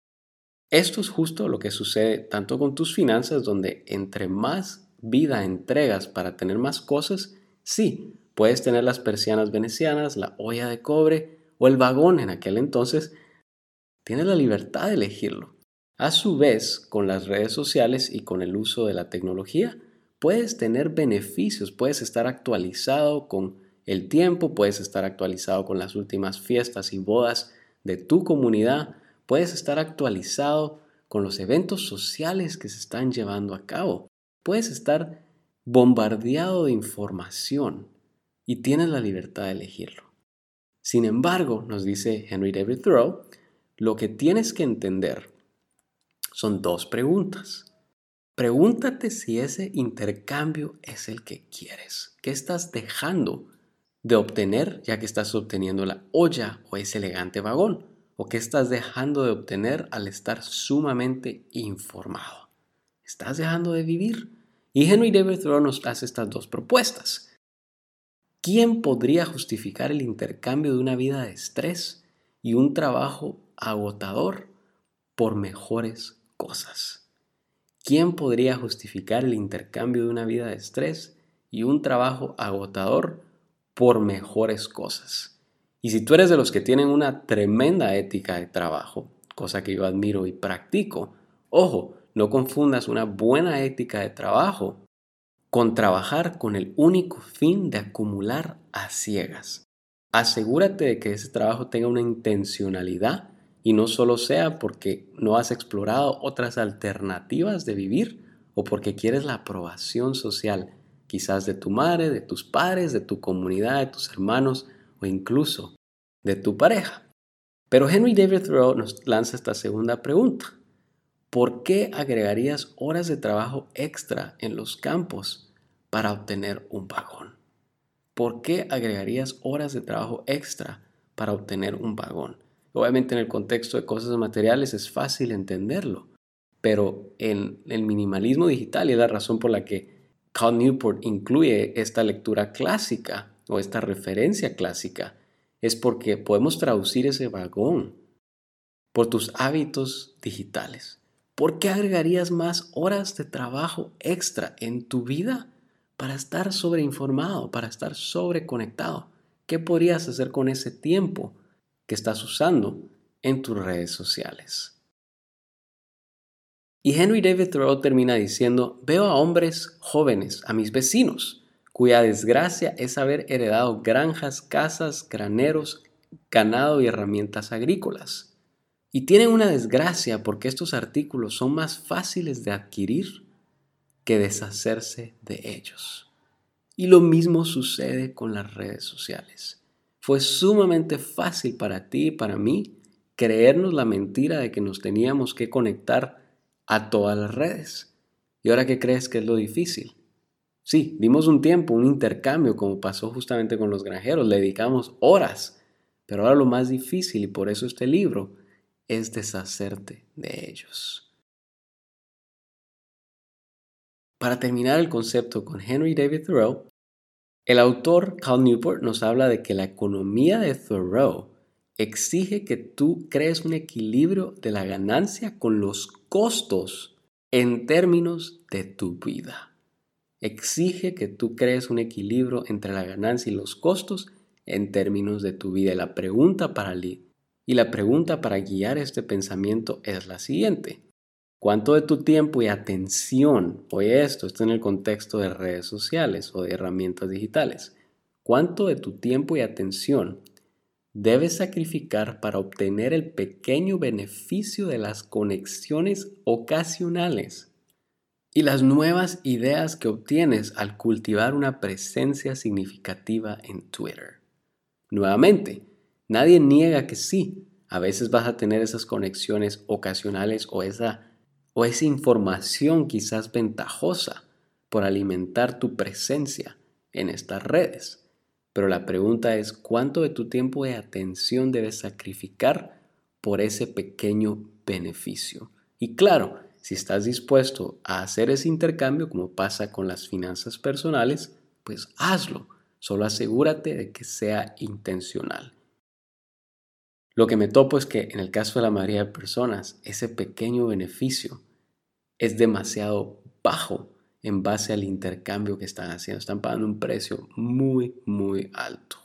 Esto es justo lo que sucede tanto con tus finanzas, donde entre más vida entregas para tener más cosas, sí, puedes tener las persianas venecianas, la olla de cobre o el vagón en aquel entonces, tienes la libertad de elegirlo. A su vez, con las redes sociales y con el uso de la tecnología, puedes tener beneficios, puedes estar actualizado con el tiempo, puedes estar actualizado con las últimas fiestas y bodas de tu comunidad, puedes estar actualizado con los eventos sociales que se están llevando a cabo, puedes estar bombardeado de información y tienes la libertad de elegirlo. Sin embargo, nos dice Henry David Thoreau, lo que tienes que entender son dos preguntas. Pregúntate si ese intercambio es el que quieres. ¿Qué estás dejando de obtener ya que estás obteniendo la olla o ese elegante vagón? ¿O qué estás dejando de obtener al estar sumamente informado? ¿Estás dejando de vivir? Y Henry David Thoreau nos hace estas dos propuestas. ¿Quién podría justificar el intercambio de una vida de estrés y un trabajo agotador por mejores cosas? ¿Quién podría justificar el intercambio de una vida de estrés y un trabajo agotador por mejores cosas? Y si tú eres de los que tienen una tremenda ética de trabajo, cosa que yo admiro y practico, ojo, no confundas una buena ética de trabajo con trabajar con el único fin de acumular a ciegas. Asegúrate de que ese trabajo tenga una intencionalidad y no solo sea porque no has explorado otras alternativas de vivir o porque quieres la aprobación social, quizás de tu madre, de tus padres, de tu comunidad, de tus hermanos o incluso de tu pareja. Pero Henry David Thoreau nos lanza esta segunda pregunta. ¿Por qué agregarías horas de trabajo extra en los campos para obtener un vagón? ¿Por qué agregarías horas de trabajo extra para obtener un vagón? Obviamente en el contexto de cosas materiales es fácil entenderlo, pero en el minimalismo digital, y es la razón por la que Cal Newport incluye esta lectura clásica o esta referencia clásica, es porque podemos traducir ese vagón por tus hábitos digitales. ¿Por qué agregarías más horas de trabajo extra en tu vida para estar sobreinformado, para estar sobreconectado? ¿Qué podrías hacer con ese tiempo que estás usando en tus redes sociales? Y Henry David Thoreau termina diciendo, veo a hombres jóvenes, a mis vecinos, cuya desgracia es haber heredado granjas, casas, graneros, ganado y herramientas agrícolas. Y tienen una desgracia porque estos artículos son más fáciles de adquirir que deshacerse de ellos. Y lo mismo sucede con las redes sociales. Fue sumamente fácil para ti y para mí creernos la mentira de que nos teníamos que conectar a todas las redes. ¿Y ahora qué crees que es lo difícil? Sí, dimos un tiempo, un intercambio, como pasó justamente con los granjeros, le dedicamos horas. Pero ahora lo más difícil, y por eso este libro, es deshacerte de ellos. Para terminar el concepto con Henry David Thoreau, el autor Cal Newport nos habla de que la economía de Thoreau exige que tú crees un equilibrio de la ganancia con los costos en términos de tu vida. Exige que tú crees un equilibrio entre la ganancia y los costos en términos de tu vida. Y la pregunta para Y la pregunta para guiar este pensamiento es la siguiente. ¿Cuánto de tu tiempo y atención, oye esto, esto en el contexto de redes sociales o de herramientas digitales, cuánto de tu tiempo y atención debes sacrificar para obtener el pequeño beneficio de las conexiones ocasionales y las nuevas ideas que obtienes al cultivar una presencia significativa en Twitter? Nuevamente, nadie niega que sí, a veces vas a tener esas conexiones ocasionales o esa, o esa información quizás ventajosa por alimentar tu presencia en estas redes. Pero la pregunta es, ¿cuánto de tu tiempo y atención debes sacrificar por ese pequeño beneficio? Y claro, si estás dispuesto a hacer ese intercambio, como pasa con las finanzas personales, pues hazlo. Solo asegúrate de que sea intencional. Lo que me topo es que en el caso de la mayoría de personas, ese pequeño beneficio es demasiado bajo en base al intercambio que están haciendo. Están pagando un precio muy, muy alto.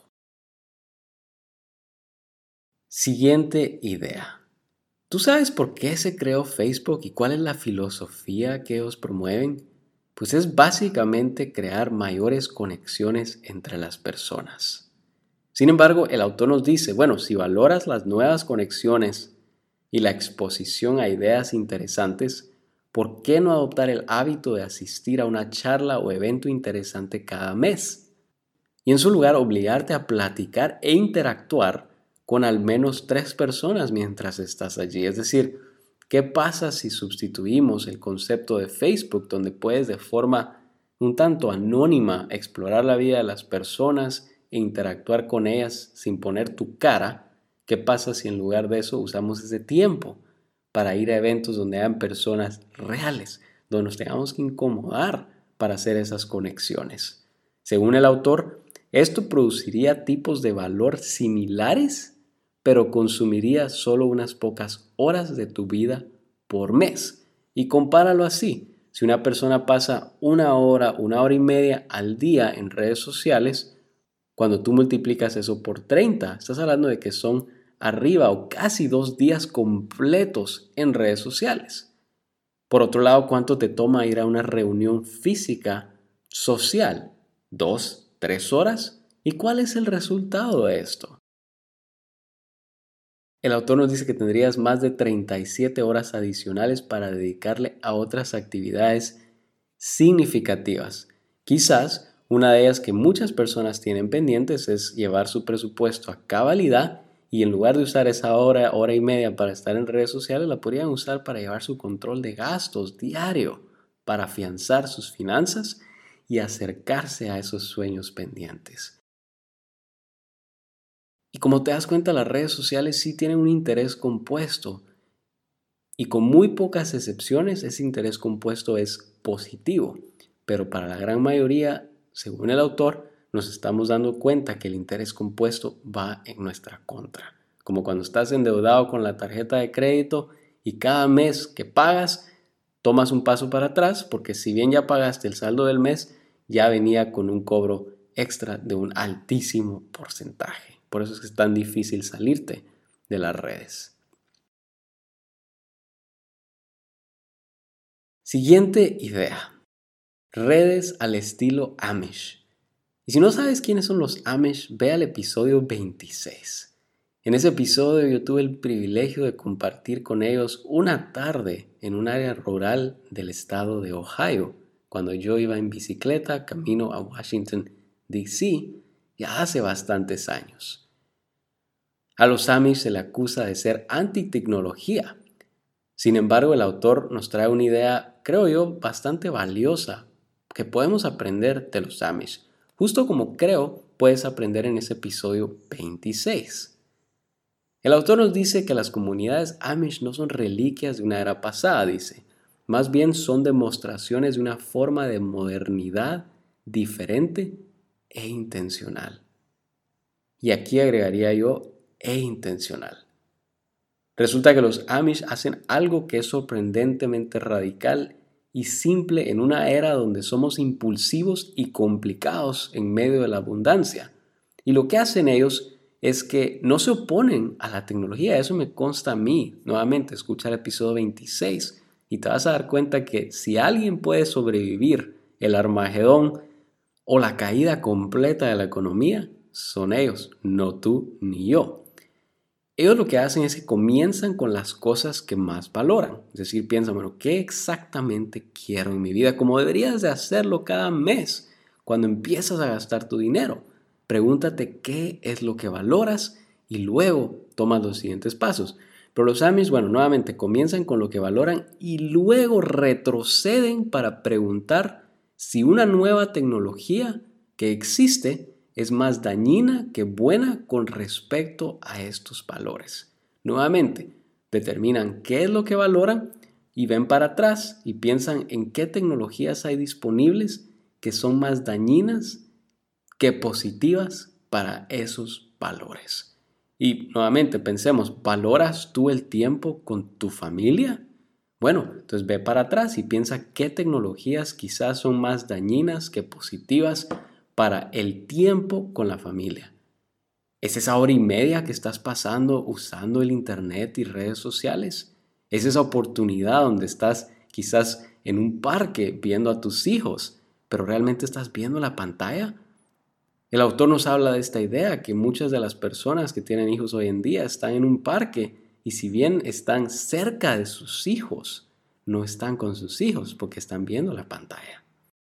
Siguiente idea. ¿Tú sabes por qué se creó Facebook y cuál es la filosofía que ellos promueven? Pues es básicamente crear mayores conexiones entre las personas. Sin embargo, el autor nos dice, bueno, si valoras las nuevas conexiones y la exposición a ideas interesantes, ¿por qué no adoptar el hábito de asistir a una charla o evento interesante cada mes? Y en su lugar, obligarte a platicar e interactuar con al menos tres personas mientras estás allí. Es decir, ¿qué pasa si sustituimos el concepto de Facebook, donde puedes de forma un tanto anónima explorar la vida de las personas e interactuar con ellas sin poner tu cara? ¿Qué pasa si en lugar de eso usamos ese tiempo para ir a eventos donde hayan personas reales, donde nos tengamos que incomodar para hacer esas conexiones? Según el autor, esto produciría tipos de valor similares, pero consumiría solo unas pocas horas de tu vida por mes. Y compáralo así. Si una persona pasa una hora, una hora y media al día en redes sociales, cuando tú multiplicas eso por treinta, estás hablando de que son arriba o casi dos días completos en redes sociales. Por otro lado, ¿cuánto te toma ir a una reunión física social? ¿Dos, tres horas? ¿Y cuál es el resultado de esto? El autor nos dice que tendrías más de treinta y siete horas adicionales para dedicarle a otras actividades significativas. Quizás una de ellas que muchas personas tienen pendientes es llevar su presupuesto a cabalidad y en lugar de usar esa hora, hora y media para estar en redes sociales, la podrían usar para llevar su control de gastos diario, para afianzar sus finanzas y acercarse a esos sueños pendientes. Y como te das cuenta, las redes sociales sí tienen un interés compuesto y con muy pocas excepciones ese interés compuesto es positivo, pero para la gran mayoría, según el autor, nos estamos dando cuenta que el interés compuesto va en nuestra contra. Como cuando estás endeudado con la tarjeta de crédito y cada mes que pagas tomas un paso para atrás porque si bien ya pagaste el saldo del mes, ya venía con un cobro extra de un altísimo porcentaje. Por eso es que es tan difícil salirte de las redes. Siguiente idea. Redes al estilo Amish. Y si no sabes quiénes son los Amish, ve al episodio veintiséis. En ese episodio yo tuve el privilegio de compartir con ellos una tarde en un área rural del estado de Ohio, cuando yo iba en bicicleta camino a Washington, D C, ya hace bastantes años. A los Amish se le acusa de ser antitecnología. Sin embargo, el autor nos trae una idea, creo yo, bastante valiosa que podemos aprender de los Amish, justo como creo puedes aprender en ese episodio veintiséis. El autor nos dice que las comunidades Amish no son reliquias de una era pasada, dice, más bien son demostraciones de una forma de modernidad diferente e intencional. Y aquí agregaría yo, e intencional. Resulta que los Amish hacen algo que es sorprendentemente radical y simple en una era donde somos impulsivos y complicados en medio de la abundancia. Y lo que hacen ellos es que no se oponen a la tecnología. Eso me consta a mí. Nuevamente, escucha el episodio veintiséis y te vas a dar cuenta que si alguien puede sobrevivir el Armagedón o la caída completa de la economía, son ellos, no tú ni yo. Ellos lo que hacen es que comienzan con las cosas que más valoran. Es decir, piensan, bueno, ¿qué exactamente quiero en mi vida? Como deberías de hacerlo cada mes cuando empiezas a gastar tu dinero. Pregúntate qué es lo que valoras y luego tomas los siguientes pasos. Pero los Amish, bueno, nuevamente comienzan con lo que valoran y luego retroceden para preguntar si una nueva tecnología que existe es más dañina que buena con respecto a estos valores. Nuevamente, determinan qué es lo que valoran y ven para atrás y piensan en qué tecnologías hay disponibles que son más dañinas que positivas para esos valores. Y nuevamente pensemos, ¿valoras tú el tiempo con tu familia? Bueno, entonces ve para atrás y piensa qué tecnologías quizás son más dañinas que positivas para el tiempo con la familia. ¿Es esa hora y media que estás pasando usando el internet y redes sociales? ¿Es esa oportunidad donde estás quizás en un parque viendo a tus hijos, pero realmente estás viendo la pantalla? El autor nos habla de esta idea que muchas de las personas que tienen hijos hoy en día están en un parque y si bien están cerca de sus hijos, no están con sus hijos porque están viendo la pantalla.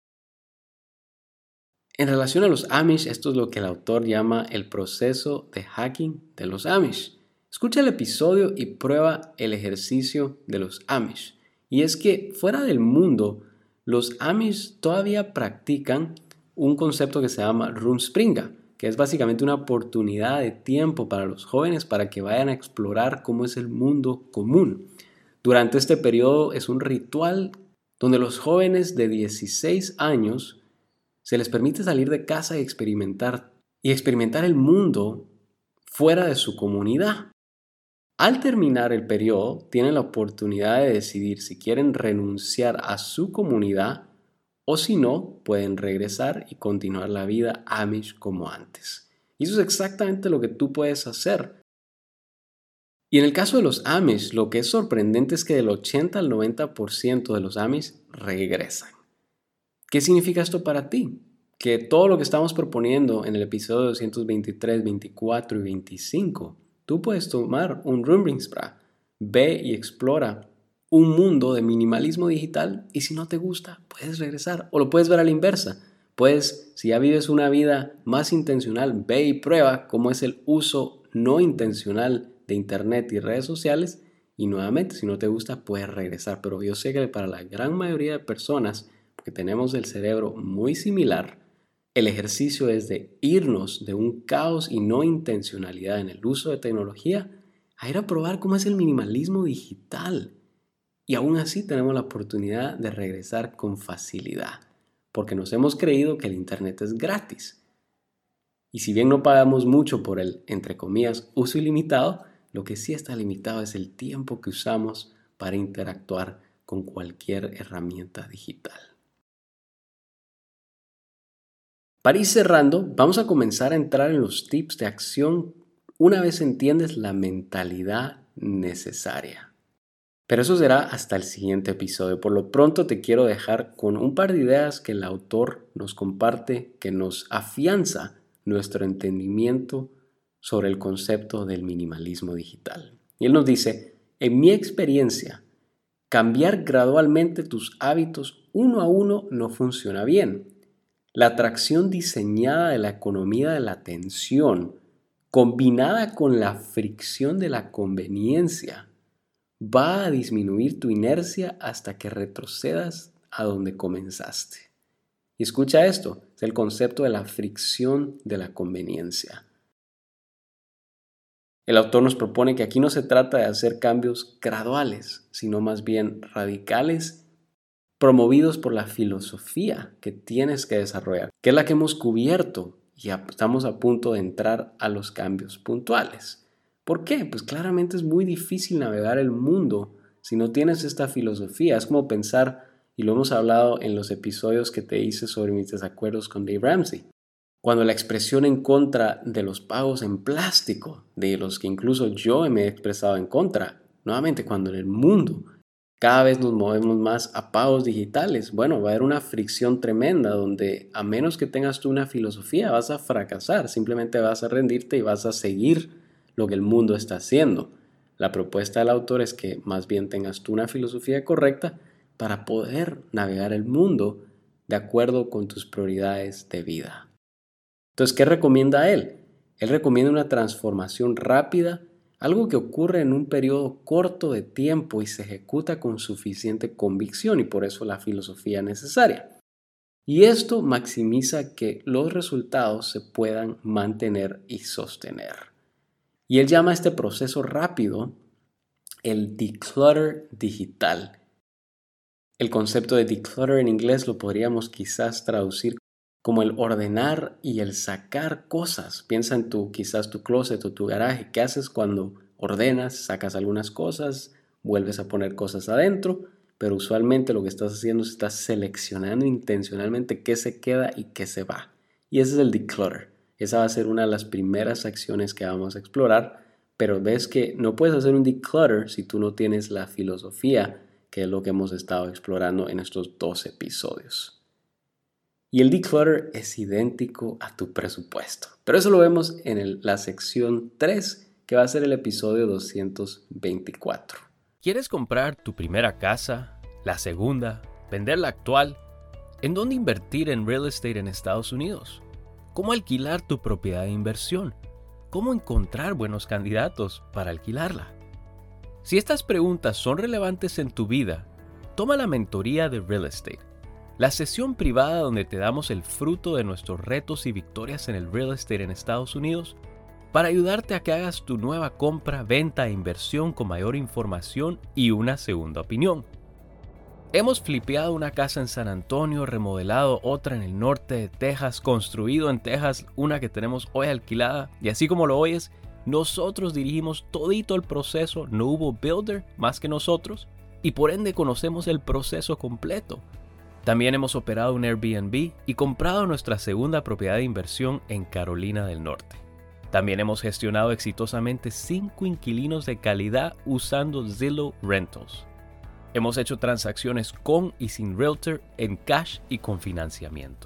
En relación a los Amish, esto es lo que el autor llama el proceso de hacking de los Amish. Escucha el episodio y prueba el ejercicio de los Amish. Y es que fuera del mundo, los Amish todavía practican un concepto que se llama Rumspringa, que es básicamente una oportunidad de tiempo para los jóvenes para que vayan a explorar cómo es el mundo común. Durante este periodo es un ritual donde los jóvenes de dieciséis años se les permite salir de casa y experimentar, y experimentar el mundo fuera de su comunidad. Al terminar el periodo, tienen la oportunidad de decidir si quieren renunciar a su comunidad o si no, pueden regresar y continuar la vida Amish como antes. Y eso es exactamente lo que tú puedes hacer. Y en el caso de los Amish, lo que es sorprendente es que del ochenta al noventa por ciento de los Amish regresan. ¿Qué significa esto para ti? Que todo lo que estamos proponiendo en el episodio doscientos veintitrés, veinticuatro y veinticinco, tú puedes tomar un Rumspringa, ve y explora un mundo de minimalismo digital y si no te gusta, puedes regresar o lo puedes ver a la inversa. Puedes, si ya vives una vida más intencional, ve y prueba cómo es el uso no intencional de internet y redes sociales y nuevamente, si no te gusta, puedes regresar. Pero yo sé que para la gran mayoría de personas, porque tenemos el cerebro muy similar, el ejercicio es de irnos de un caos y no intencionalidad en el uso de tecnología a ir a probar cómo es el minimalismo digital. Y aún así tenemos la oportunidad de regresar con facilidad, porque nos hemos creído que el internet es gratis. Y si bien no pagamos mucho por el, entre comillas, uso ilimitado, lo que sí está limitado es el tiempo que usamos para interactuar con cualquier herramienta digital. Para ir cerrando, vamos a comenzar a entrar en los tips de acción una vez entiendes la mentalidad necesaria. Pero eso será hasta el siguiente episodio. Por lo pronto te quiero dejar con un par de ideas que el autor nos comparte que nos afianza nuestro entendimiento sobre el concepto del minimalismo digital. Y él nos dice, en mi experiencia, cambiar gradualmente tus hábitos uno a uno no funciona bien. La atracción diseñada de la economía de la atención, combinada con la fricción de la conveniencia, va a disminuir tu inercia hasta que retrocedas a donde comenzaste. Y escucha esto, es el concepto de la fricción de la conveniencia. El autor nos propone que aquí no se trata de hacer cambios graduales, sino más bien radicales, promovidos por la filosofía que tienes que desarrollar, que es la que hemos cubierto y estamos a punto de entrar a los cambios puntuales. ¿Por qué? Pues claramente es muy difícil navegar el mundo si no tienes esta filosofía. Es como pensar, y lo hemos hablado en los episodios que te hice sobre mis desacuerdos con Dave Ramsey, cuando la expresión en contra de los pagos en plástico, de los que incluso yo me he expresado en contra, nuevamente cuando en el mundo cada vez nos movemos más a pagos digitales, bueno, va a haber una fricción tremenda donde a menos que tengas tú una filosofía vas a fracasar, simplemente vas a rendirte y vas a seguir lo que el mundo está haciendo. La propuesta del autor es que más bien tengas tú una filosofía correcta para poder navegar el mundo de acuerdo con tus prioridades de vida. Entonces, ¿qué recomienda él? Él recomienda una transformación rápida, algo que ocurre en un periodo corto de tiempo y se ejecuta con suficiente convicción y por eso la filosofía necesaria. Y esto maximiza que los resultados se puedan mantener y sostener. Y él llama a este proceso rápido el declutter digital. El concepto de declutter en inglés lo podríamos quizás traducir como el ordenar y el sacar cosas. Piensa en tu, quizás tu closet o tu garaje. ¿Qué haces cuando ordenas, sacas algunas cosas, vuelves a poner cosas adentro? Pero usualmente lo que estás haciendo es estás seleccionando intencionalmente qué se queda y qué se va. Y ese es el declutter. Esa va a ser una de las primeras acciones que vamos a explorar. Pero ves que no puedes hacer un declutter si tú no tienes la filosofía, que es lo que hemos estado explorando en estos dos episodios. Y el declutter es idéntico a tu presupuesto. Pero eso lo vemos en el, la sección tres, que va a ser el episodio doscientos veinticuatro. ¿Quieres comprar tu primera casa, la segunda, vender la actual? ¿En dónde invertir en real estate en Estados Unidos? ¿Cómo alquilar tu propiedad de inversión? ¿Cómo encontrar buenos candidatos para alquilarla? Si estas preguntas son relevantes en tu vida, toma la mentoría de Real Estate, la sesión privada donde te damos el fruto de nuestros retos y victorias en el real estate en Estados Unidos para ayudarte a que hagas tu nueva compra, venta e inversión con mayor información y una segunda opinión. Hemos flipeado una casa en San Antonio, remodelado otra en el norte de Texas, construido en Texas una que tenemos hoy alquilada, y así como lo oyes, nosotros dirigimos todito el proceso, no hubo builder más que nosotros, y por ende conocemos el proceso completo. También hemos operado un Airbnb y comprado nuestra segunda propiedad de inversión en Carolina del Norte. También hemos gestionado exitosamente cinco inquilinos de calidad usando Zillow Rentals. Hemos hecho transacciones con y sin realtor, en cash y con financiamiento.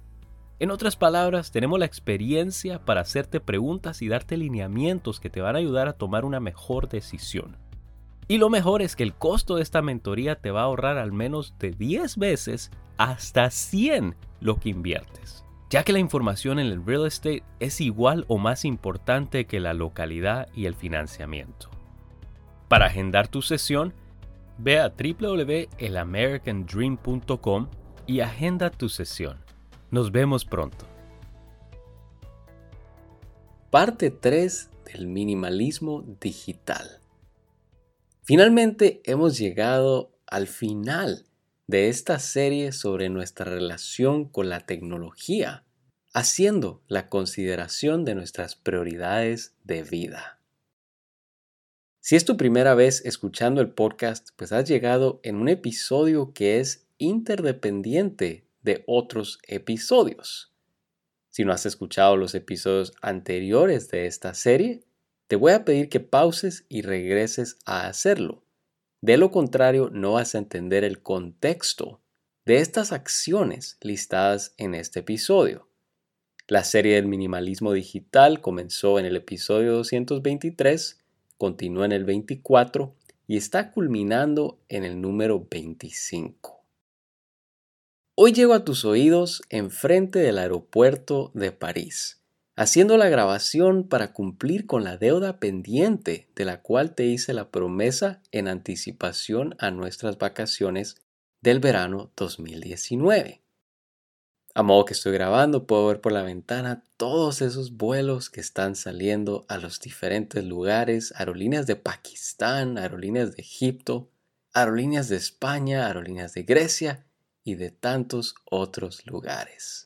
En otras palabras, tenemos la experiencia para hacerte preguntas y darte lineamientos que te van a ayudar a tomar una mejor decisión. Y lo mejor es que el costo de esta mentoría te va a ahorrar al menos de diez veces hasta cien lo que inviertes, ya que la información en el real estate es igual o más importante que la localidad y el financiamiento. Para agendar tu sesión, ve a w w w punto el american dream punto com y agenda tu sesión. Nos vemos pronto. Parte tres del minimalismo digital. Finalmente hemos llegado al final de esta serie sobre nuestra relación con la tecnología, haciendo la consideración de nuestras prioridades de vida. Si es tu primera vez escuchando el podcast, pues has llegado en un episodio que es interdependiente de otros episodios. Si no has escuchado los episodios anteriores de esta serie, te voy a pedir que pauses y regreses a hacerlo. De lo contrario, no vas a entender el contexto de estas acciones listadas en este episodio. La serie del minimalismo digital comenzó en el episodio doscientos veintitrés, continúa en el veinticuatro y está culminando en el número veinticinco. Hoy llego a tus oídos enfrente del aeropuerto de París, haciendo la grabación para cumplir con la deuda pendiente de la cual te hice la promesa en anticipación a nuestras vacaciones del verano dos mil diecinueve. A modo que estoy grabando, puedo ver por la ventana todos esos vuelos que están saliendo a los diferentes lugares, aerolíneas de Pakistán, aerolíneas de Egipto, aerolíneas de España, aerolíneas de Grecia y de tantos otros lugares.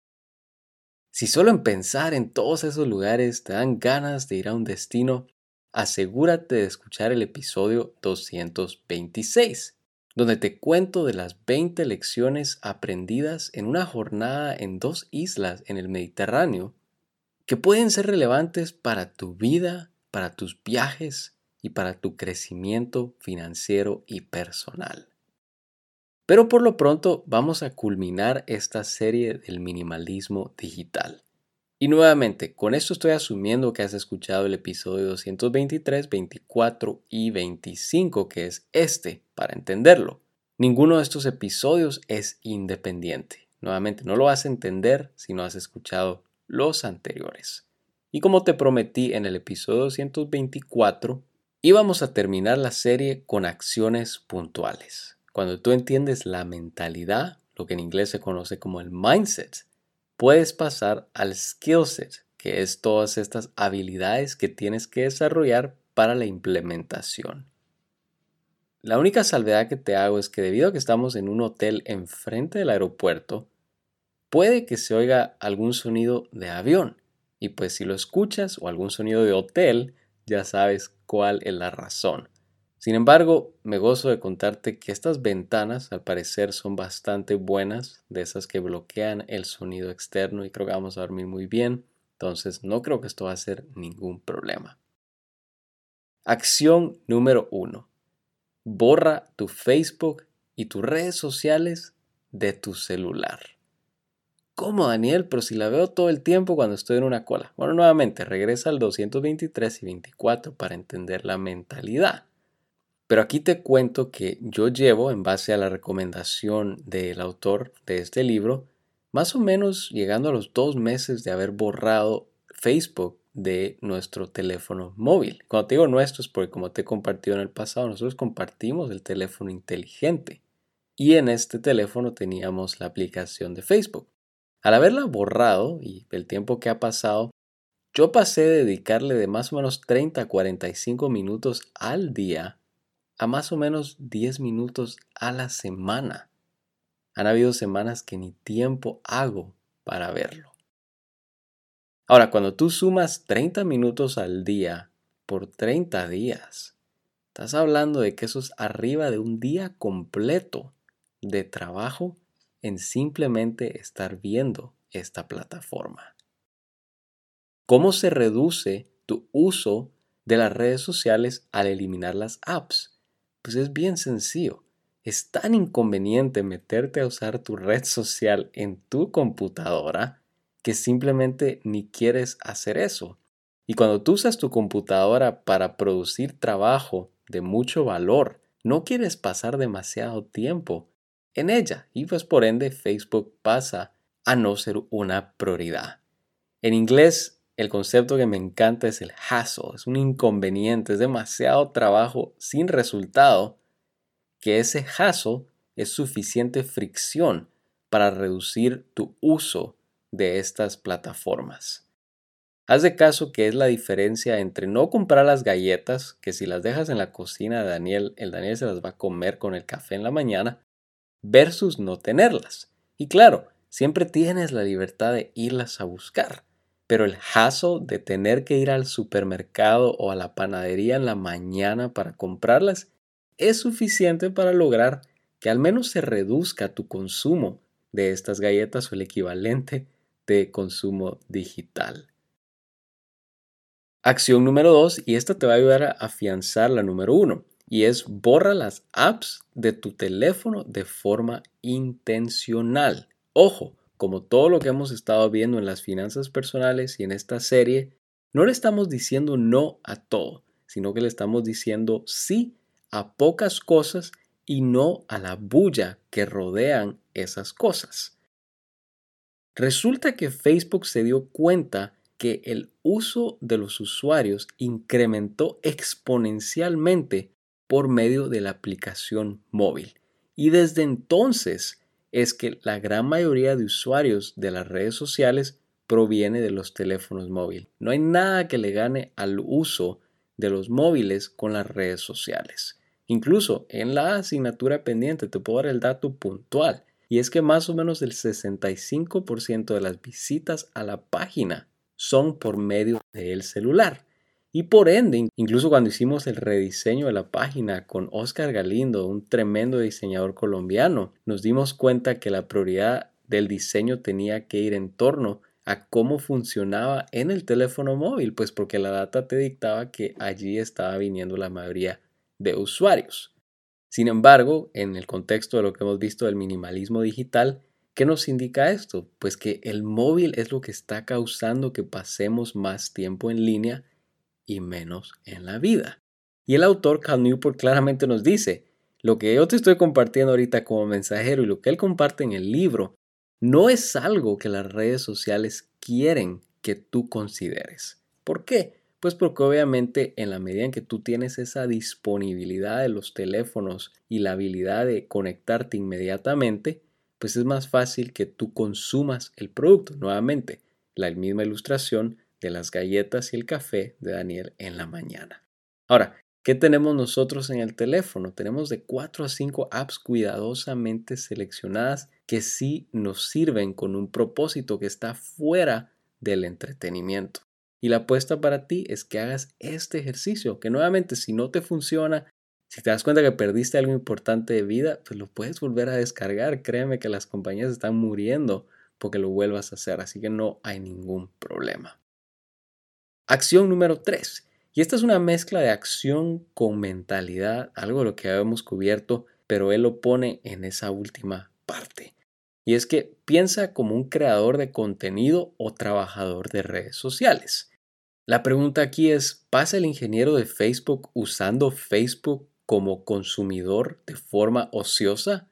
Si solo en pensar en todos esos lugares te dan ganas de ir a un destino, asegúrate de escuchar el episodio doscientos veintiséis, donde te cuento de las veinte lecciones aprendidas en una jornada en dos islas en el Mediterráneo que pueden ser relevantes para tu vida, para tus viajes y para tu crecimiento financiero y personal. Pero por lo pronto vamos a culminar esta serie del minimalismo digital. Y nuevamente, con esto estoy asumiendo que has escuchado el episodio doscientos veintitrés, veinticuatro y veinticinco, que es este, para entenderlo. Ninguno de estos episodios es independiente. Nuevamente, no lo vas a entender si no has escuchado los anteriores. Y como te prometí en el episodio doscientos veinticuatro, íbamos a terminar la serie con acciones puntuales. Cuando tú entiendes la mentalidad, lo que en inglés se conoce como el mindset, puedes pasar al skill set, que es todas estas habilidades que tienes que desarrollar para la implementación. La única salvedad que te hago es que debido a que estamos en un hotel enfrente del aeropuerto, puede que se oiga algún sonido de avión. Y pues si lo escuchas o algún sonido de hotel, ya sabes cuál es la razón. Sin embargo, me gozo de contarte que estas ventanas al parecer son bastante buenas, de esas que bloquean el sonido externo y creo que vamos a dormir muy bien. Entonces no creo que esto va a ser ningún problema. Acción número uno. Borra tu Facebook y tus redes sociales de tu celular. ¿Cómo, Daniel? Pero si la veo todo el tiempo cuando estoy en una cola. Bueno, nuevamente, regresa al doscientos veintitrés y veinticuatro para entender la mentalidad. Pero aquí te cuento que yo llevo, en base a la recomendación del autor de este libro, más o menos llegando a los dos meses de haber borrado Facebook de nuestro teléfono móvil. Cuando te digo nuestro es porque, como te he compartido en el pasado, nosotros compartimos el teléfono inteligente y en este teléfono teníamos la aplicación de Facebook. Al haberla borrado y el tiempo que ha pasado, yo pasé de dedicarle de más o menos treinta a cuarenta y cinco minutos al día a más o menos diez minutos a la semana. Han habido semanas que ni tiempo hago para verlo. Ahora, cuando tú sumas treinta minutos al día por treinta días, estás hablando de que eso es arriba de un día completo de trabajo en simplemente estar viendo esta plataforma. ¿Cómo se reduce tu uso de las redes sociales al eliminar las apps? Pues es bien sencillo. Es tan inconveniente meterte a usar tu red social en tu computadora que simplemente ni quieres hacer eso. Y cuando tú usas tu computadora para producir trabajo de mucho valor, no quieres pasar demasiado tiempo en ella y pues por ende Facebook pasa a no ser una prioridad. En inglés, el concepto que me encanta es el hassle, es un inconveniente, es demasiado trabajo sin resultado, que ese hassle es suficiente fricción para reducir tu uso de estas plataformas. Haz de caso que es la diferencia entre no comprar las galletas, que si las dejas en la cocina de Daniel, el Daniel se las va a comer con el café en la mañana, versus no tenerlas. Y claro, siempre tienes la libertad de irlas a buscar, pero el hassle de tener que ir al supermercado o a la panadería en la mañana para comprarlas es suficiente para lograr que al menos se reduzca tu consumo de estas galletas o el equivalente de consumo digital. Acción número dos, y esta te va a ayudar a afianzar la número uno, y es borra las apps de tu teléfono de forma intencional. Ojo, como todo lo que hemos estado viendo en las finanzas personales y en esta serie, no le estamos diciendo no a todo, sino que le estamos diciendo sí a pocas cosas y no a la bulla que rodean esas cosas. Resulta que Facebook se dio cuenta que el uso de los usuarios incrementó exponencialmente por medio de la aplicación móvil. Y desde entonces es que la gran mayoría de usuarios de las redes sociales proviene de los teléfonos móviles. No hay nada que le gane al uso de los móviles con las redes sociales. Incluso en la asignatura pendiente te puedo dar el dato puntual. Y es que más o menos el sesenta y cinco por ciento de las visitas a la página son por medio del celular. Y por ende, incluso cuando hicimos el rediseño de la página con Oscar Galindo, un tremendo diseñador colombiano, nos dimos cuenta que la prioridad del diseño tenía que ir en torno a cómo funcionaba en el teléfono móvil, pues porque la data te dictaba que allí estaba viniendo la mayoría de usuarios. Sin embargo, en el contexto de lo que hemos visto del minimalismo digital, ¿qué nos indica esto? Pues que el móvil es lo que está causando que pasemos más tiempo en línea y menos en la vida. Y el autor Cal Newport claramente nos dice, lo que yo te estoy compartiendo ahorita como mensajero y lo que él comparte en el libro, no es algo que las redes sociales quieren que tú consideres. ¿Por qué? Pues porque obviamente en la medida en que tú tienes esa disponibilidad de los teléfonos y la habilidad de conectarte inmediatamente, pues es más fácil que tú consumas el producto. Nuevamente, la misma ilustración de las galletas y el café de Daniel en la mañana. Ahora, ¿qué tenemos nosotros en el teléfono? Tenemos de cuatro a cinco apps cuidadosamente seleccionadas que sí nos sirven con un propósito que está fuera del entretenimiento. Y la apuesta para ti es que hagas este ejercicio, que nuevamente si no te funciona, si te das cuenta que perdiste algo importante de vida, pues lo puedes volver a descargar. Créeme que las compañías están muriendo porque lo vuelvas a hacer, así que no hay ningún problema. Acción número tres. Y esta es una mezcla de acción con mentalidad, algo de lo que habíamos cubierto, pero él lo pone en esa última parte. Y es que piensa como un creador de contenido o trabajador de redes sociales. La pregunta aquí es, ¿pasa el ingeniero de Facebook usando Facebook como consumidor de forma ociosa?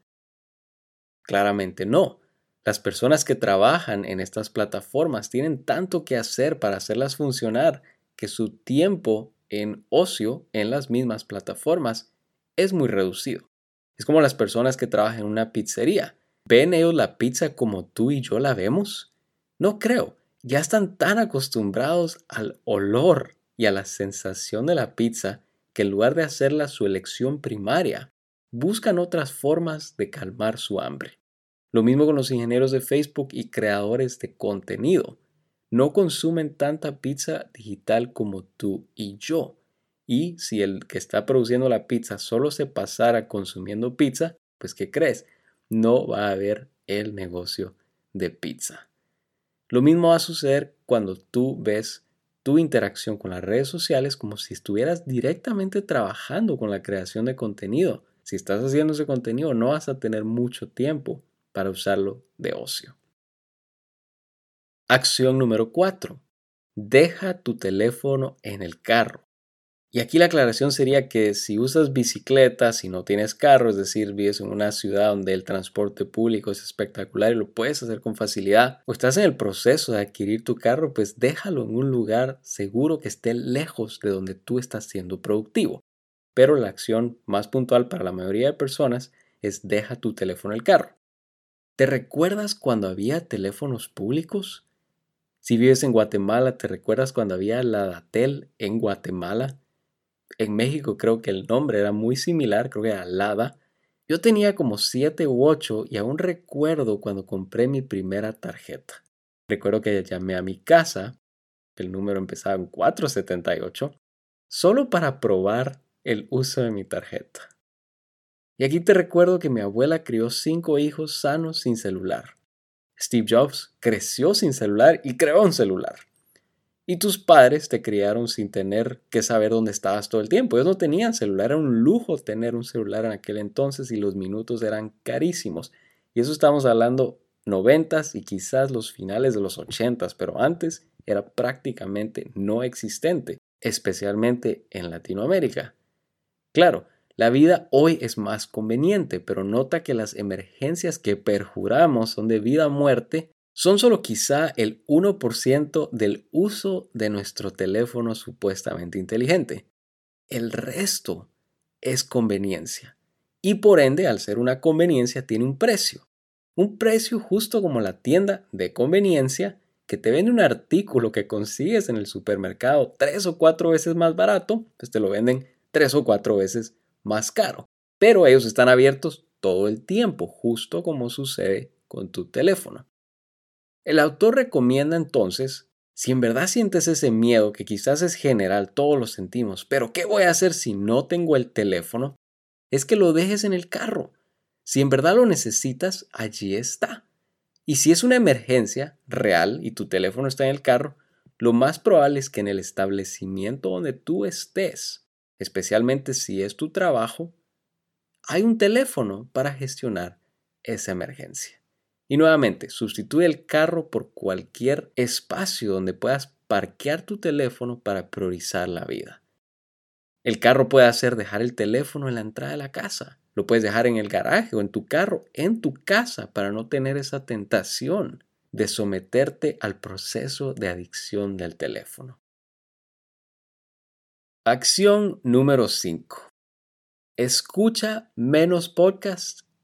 Claramente no. Las personas que trabajan en estas plataformas tienen tanto que hacer para hacerlas funcionar que su tiempo en ocio en las mismas plataformas es muy reducido. Es como las personas que trabajan en una pizzería. ¿Ven ellos la pizza como tú y yo la vemos? No creo. Ya están tan acostumbrados al olor y a la sensación de la pizza que en lugar de hacerla su elección primaria, buscan otras formas de calmar su hambre. Lo mismo con los ingenieros de Facebook y creadores de contenido. No consumen tanta pizza digital como tú y yo. Y si el que está produciendo la pizza solo se pasara consumiendo pizza, pues ¿qué crees? No va a haber el negocio de pizza. Lo mismo va a suceder cuando tú ves tu interacción con las redes sociales como si estuvieras directamente trabajando con la creación de contenido. Si estás haciendo ese contenido, no vas a tener mucho tiempo para usarlo de ocio. Acción número cuatro. Deja tu teléfono en el carro. Y aquí la aclaración sería que si usas bicicleta, si no tienes carro, es decir, vives en una ciudad donde el transporte público es espectacular y lo puedes hacer con facilidad, o estás en el proceso de adquirir tu carro, pues déjalo en un lugar seguro que esté lejos de donde tú estás siendo productivo. Pero la acción más puntual para la mayoría de personas es deja tu teléfono en el carro. ¿Te recuerdas cuando había teléfonos públicos? Si vives en Guatemala, ¿te recuerdas cuando había la Datel en Guatemala? En México creo que el nombre era muy similar, creo que era Lada. Yo tenía como siete u ocho y aún recuerdo cuando compré mi primera tarjeta. Recuerdo que llamé a mi casa, el número empezaba en cuatrocientos setenta y ocho, solo para probar el uso de mi tarjeta. Y aquí te recuerdo que mi abuela crió cinco hijos sanos sin celular. Steve Jobs creció sin celular y creó un celular. Y tus padres te criaron sin tener que saber dónde estabas todo el tiempo. Ellos no tenían celular, era un lujo tener un celular en aquel entonces y los minutos eran carísimos. Y eso estamos hablando noventas y quizás los finales de los ochentas, pero antes era prácticamente no existente, especialmente en Latinoamérica. Claro, la vida hoy es más conveniente, pero nota que las emergencias que perjuramos son de vida o muerte son solo quizá el uno por ciento del uso de nuestro teléfono supuestamente inteligente. El resto es conveniencia. Y por ende, al ser una conveniencia, tiene un precio. Un precio justo como la tienda de conveniencia que te vende un artículo que consigues en el supermercado tres o cuatro veces más barato, pues te lo venden tres o cuatro veces más caro. Pero ellos están abiertos todo el tiempo, justo como sucede con tu teléfono. El autor recomienda entonces, si en verdad sientes ese miedo que quizás es general, todos lo sentimos, pero ¿qué voy a hacer si no tengo el teléfono? Es que lo dejes en el carro. Si en verdad lo necesitas, allí está. Y si es una emergencia real y tu teléfono está en el carro, lo más probable es que en el establecimiento donde tú estés, especialmente si es tu trabajo, hay un teléfono para gestionar esa emergencia. Y nuevamente, sustituye el carro por cualquier espacio donde puedas parquear tu teléfono para priorizar la vida. El carro puede hacer dejar el teléfono en la entrada de la casa. Lo puedes dejar en el garaje o en tu carro, en tu casa, para no tener esa tentación de someterte al proceso de adicción del teléfono. Acción número cinco. Escucha menos podcasts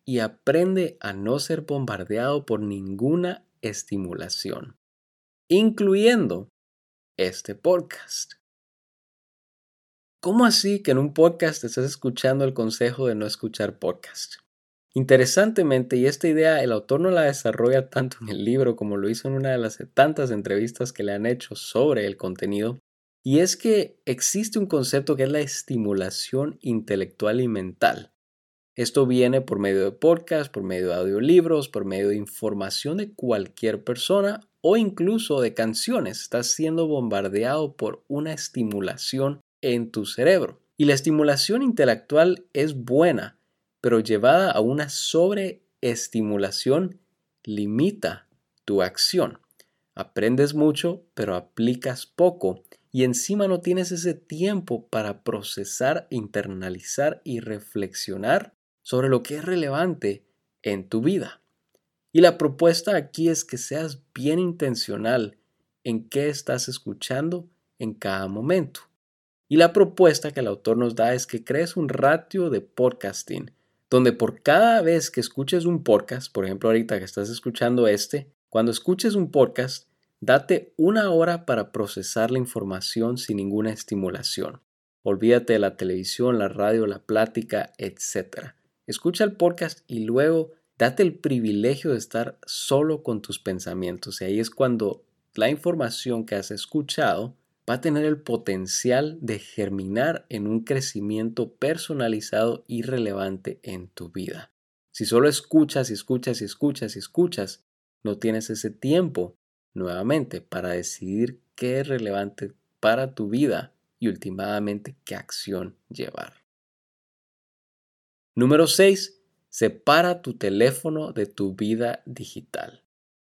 y aprende a no ser bombardeado por ninguna estimulación, incluyendo este podcast. ¿Cómo así que en un podcast estás escuchando el consejo de no escuchar podcast? Interesantemente, y esta idea el autor no la desarrolla tanto en el libro como lo hizo en una de las tantas entrevistas que le han hecho sobre el contenido, y es que existe un concepto que es la estimulación intelectual y mental. Esto viene por medio de podcasts, por medio de audiolibros, por medio de información de cualquier persona o incluso de canciones. Estás siendo bombardeado por una estimulación en tu cerebro. Y la estimulación intelectual es buena, pero llevada a una sobreestimulación limita tu acción. Aprendes mucho, pero aplicas poco. Y encima no tienes ese tiempo para procesar, internalizar y reflexionar sobre lo que es relevante en tu vida. Y la propuesta aquí es que seas bien intencional en qué estás escuchando en cada momento. Y la propuesta que el autor nos da es que crees un ratio de podcasting, donde por cada vez que escuches un podcast, por ejemplo ahorita que estás escuchando este, cuando escuches un podcast, date una hora para procesar la información sin ninguna estimulación. Olvídate de la televisión, la radio, la plática, etcétera. Escucha el podcast y luego date el privilegio de estar solo con tus pensamientos. Y ahí es cuando la información que has escuchado va a tener el potencial de germinar en un crecimiento personalizado y relevante en tu vida. Si solo escuchas y escuchas y escuchas y escuchas, no tienes ese tiempo nuevamente para decidir qué es relevante para tu vida y últimamente qué acción llevar. Número seis. Separa tu teléfono de tu vida digital.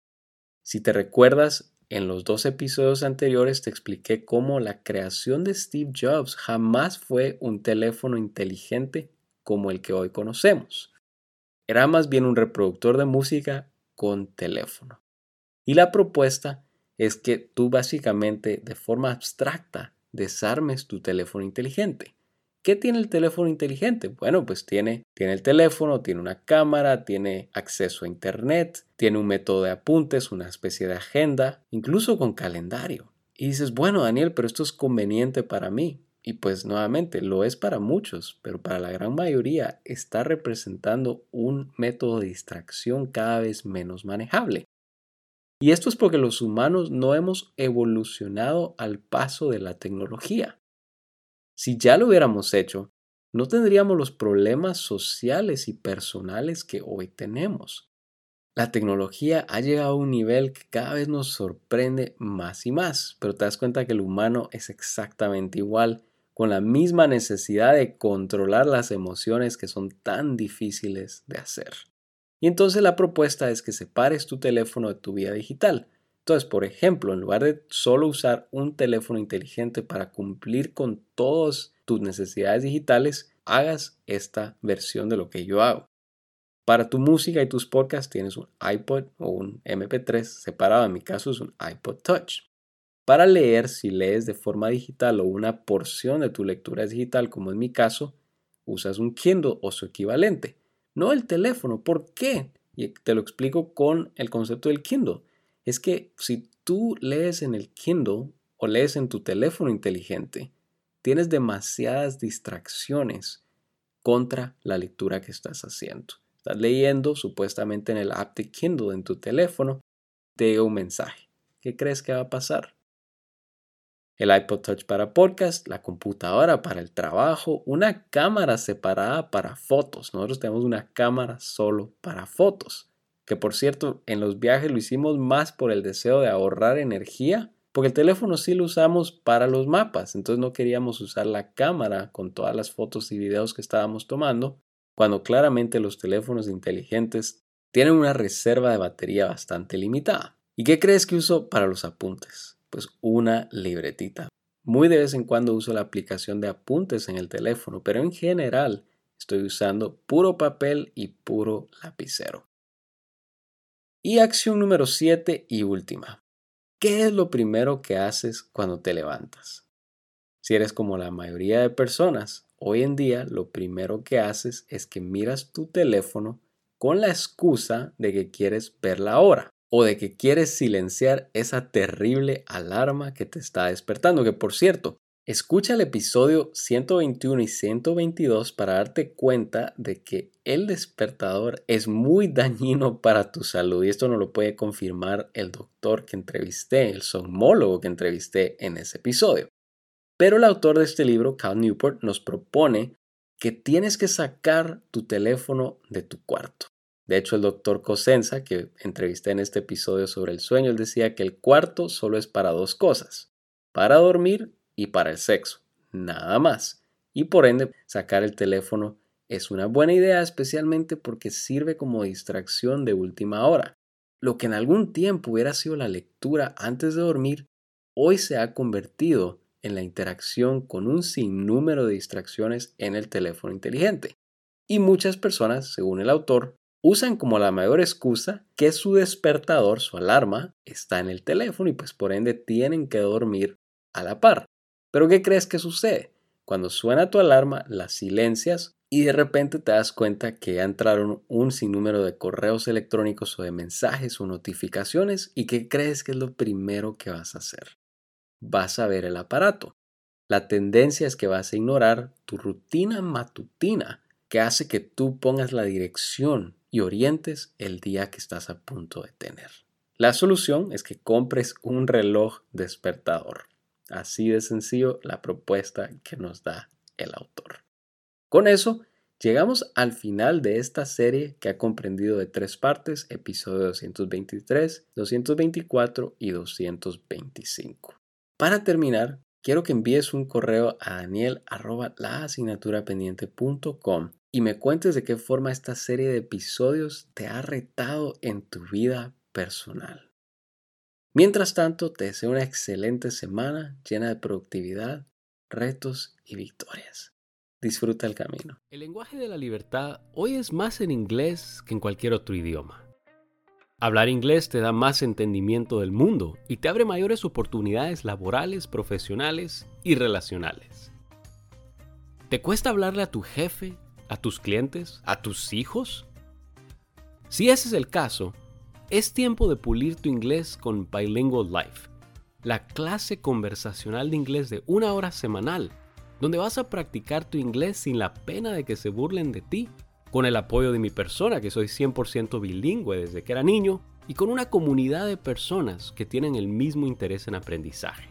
Si te recuerdas, en los dos episodios anteriores te expliqué cómo la creación de Steve Jobs jamás fue un teléfono inteligente como el que hoy conocemos. Era más bien un reproductor de música con teléfono. Y la propuesta es que tú básicamente de forma abstracta desarmes tu teléfono inteligente. ¿Qué tiene el teléfono inteligente? Bueno, pues tiene, tiene el teléfono, tiene una cámara, tiene acceso a internet, tiene un método de apuntes, una especie de agenda, incluso con calendario. Y dices, bueno, Daniel, pero esto es conveniente para mí. Y pues nuevamente lo es para muchos, pero para la gran mayoría está representando un método de distracción cada vez menos manejable. Y esto es porque los humanos no hemos evolucionado al paso de la tecnología. Si ya lo hubiéramos hecho, no tendríamos los problemas sociales y personales que hoy tenemos. La tecnología ha llegado a un nivel que cada vez nos sorprende más y más, pero te das cuenta que el humano es exactamente igual, con la misma necesidad de controlar las emociones que son tan difíciles de hacer. Y entonces la propuesta es que separes tu teléfono de tu vida digital. Entonces, por ejemplo, en lugar de solo usar un teléfono inteligente para cumplir con todas tus necesidades digitales, hagas esta versión de lo que yo hago. Para tu música y tus podcasts tienes un iPod o un eme pe tres separado, en mi caso es un iPod Touch. Para leer, si lees de forma digital o una porción de tu lectura es digital, como en mi caso, usas un Kindle o su equivalente. No el teléfono. ¿Por qué? Y te lo explico con el concepto del Kindle. Es que si tú lees en el Kindle o lees en tu teléfono inteligente, tienes demasiadas distracciones contra la lectura que estás haciendo. Estás leyendo supuestamente en el app de Kindle en tu teléfono, te llega un mensaje. ¿Qué crees que va a pasar? El iPod Touch para podcast, la computadora para el trabajo, una cámara separada para fotos. Nosotros tenemos una cámara solo para fotos. Que por cierto, en los viajes lo hicimos más por el deseo de ahorrar energía, porque el teléfono sí lo usamos para los mapas. Entonces no queríamos usar la cámara con todas las fotos y videos que estábamos tomando, cuando claramente los teléfonos inteligentes tienen una reserva de batería bastante limitada. ¿Y qué crees que uso para los apuntes? Pues una libretita. Muy de vez en cuando uso la aplicación de apuntes en el teléfono, pero en general estoy usando puro papel y puro lapicero. Y acción número siete y última. ¿Qué es lo primero que haces cuando te levantas? Si eres como la mayoría de personas, hoy en día lo primero que haces es que miras tu teléfono con la excusa de que quieres ver la hora o de que quieres silenciar esa terrible alarma que te está despertando. Que por cierto, escucha el episodio ciento veintiuno y ciento veintidós para darte cuenta de que el despertador es muy dañino para tu salud. Y esto nos lo puede confirmar el doctor que entrevisté, el somnólogo que entrevisté en ese episodio. Pero el autor de este libro, Cal Newport, nos propone que tienes que sacar tu teléfono de tu cuarto. De hecho, el doctor Cosenza, que entrevisté en este episodio sobre el sueño, él decía que el cuarto solo es para dos cosas, para dormir y para el sexo, nada más. Y por ende, sacar el teléfono es una buena idea, especialmente porque sirve como distracción de última hora. Lo que en algún tiempo hubiera sido la lectura antes de dormir, hoy se ha convertido en la interacción con un sinnúmero de distracciones en el teléfono inteligente. Y muchas personas, según el autor, usan como la mayor excusa que su despertador, su alarma, está en el teléfono y pues por ende tienen que dormir a la par. Pero ¿qué crees que sucede? Cuando suena tu alarma, la silencias y de repente te das cuenta que ya entraron un sinnúmero de correos electrónicos o de mensajes o notificaciones. ¿Y qué crees que es lo primero que vas a hacer? Vas a ver el aparato. La tendencia es que vas a ignorar tu rutina matutina que hace que tú pongas la dirección y orientes el día que estás a punto de tener. La solución es que compres un reloj despertador. Así de sencillo la propuesta que nos da el autor. Con eso, llegamos al final de esta serie que ha comprendido de tres partes, episodio doscientos veintitrés, doscientos veinticuatro y doscientos veinticinco. Para terminar, quiero que envíes un correo a daniel arroba la asignatura pendiente punto com y me cuentes de qué forma esta serie de episodios te ha retado en tu vida personal. Mientras tanto, te deseo una excelente semana llena de productividad, retos y victorias. Disfruta el camino. El lenguaje de la libertad hoy es más en inglés que en cualquier otro idioma. Hablar inglés te da más entendimiento del mundo y te abre mayores oportunidades laborales, profesionales y relacionales. ¿Te cuesta hablarle a tu jefe, a tus clientes, a tus hijos? Si ese es el caso, es tiempo de pulir tu inglés con Bilingual Life, la clase conversacional de inglés de una hora semanal, donde vas a practicar tu inglés sin la pena de que se burlen de ti, con el apoyo de mi persona, que soy cien por ciento bilingüe desde que era niño, y con una comunidad de personas que tienen el mismo interés en aprendizaje.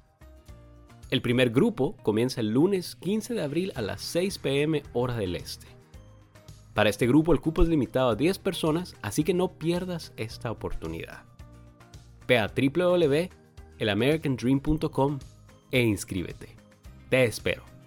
El primer grupo comienza el lunes quince de abril a las seis pe eme hora del este. Para este grupo el cupo es limitado a diez personas, así que no pierdas esta oportunidad. Ve a doble u doble u doble u punto el american dream punto com e inscríbete. Te espero.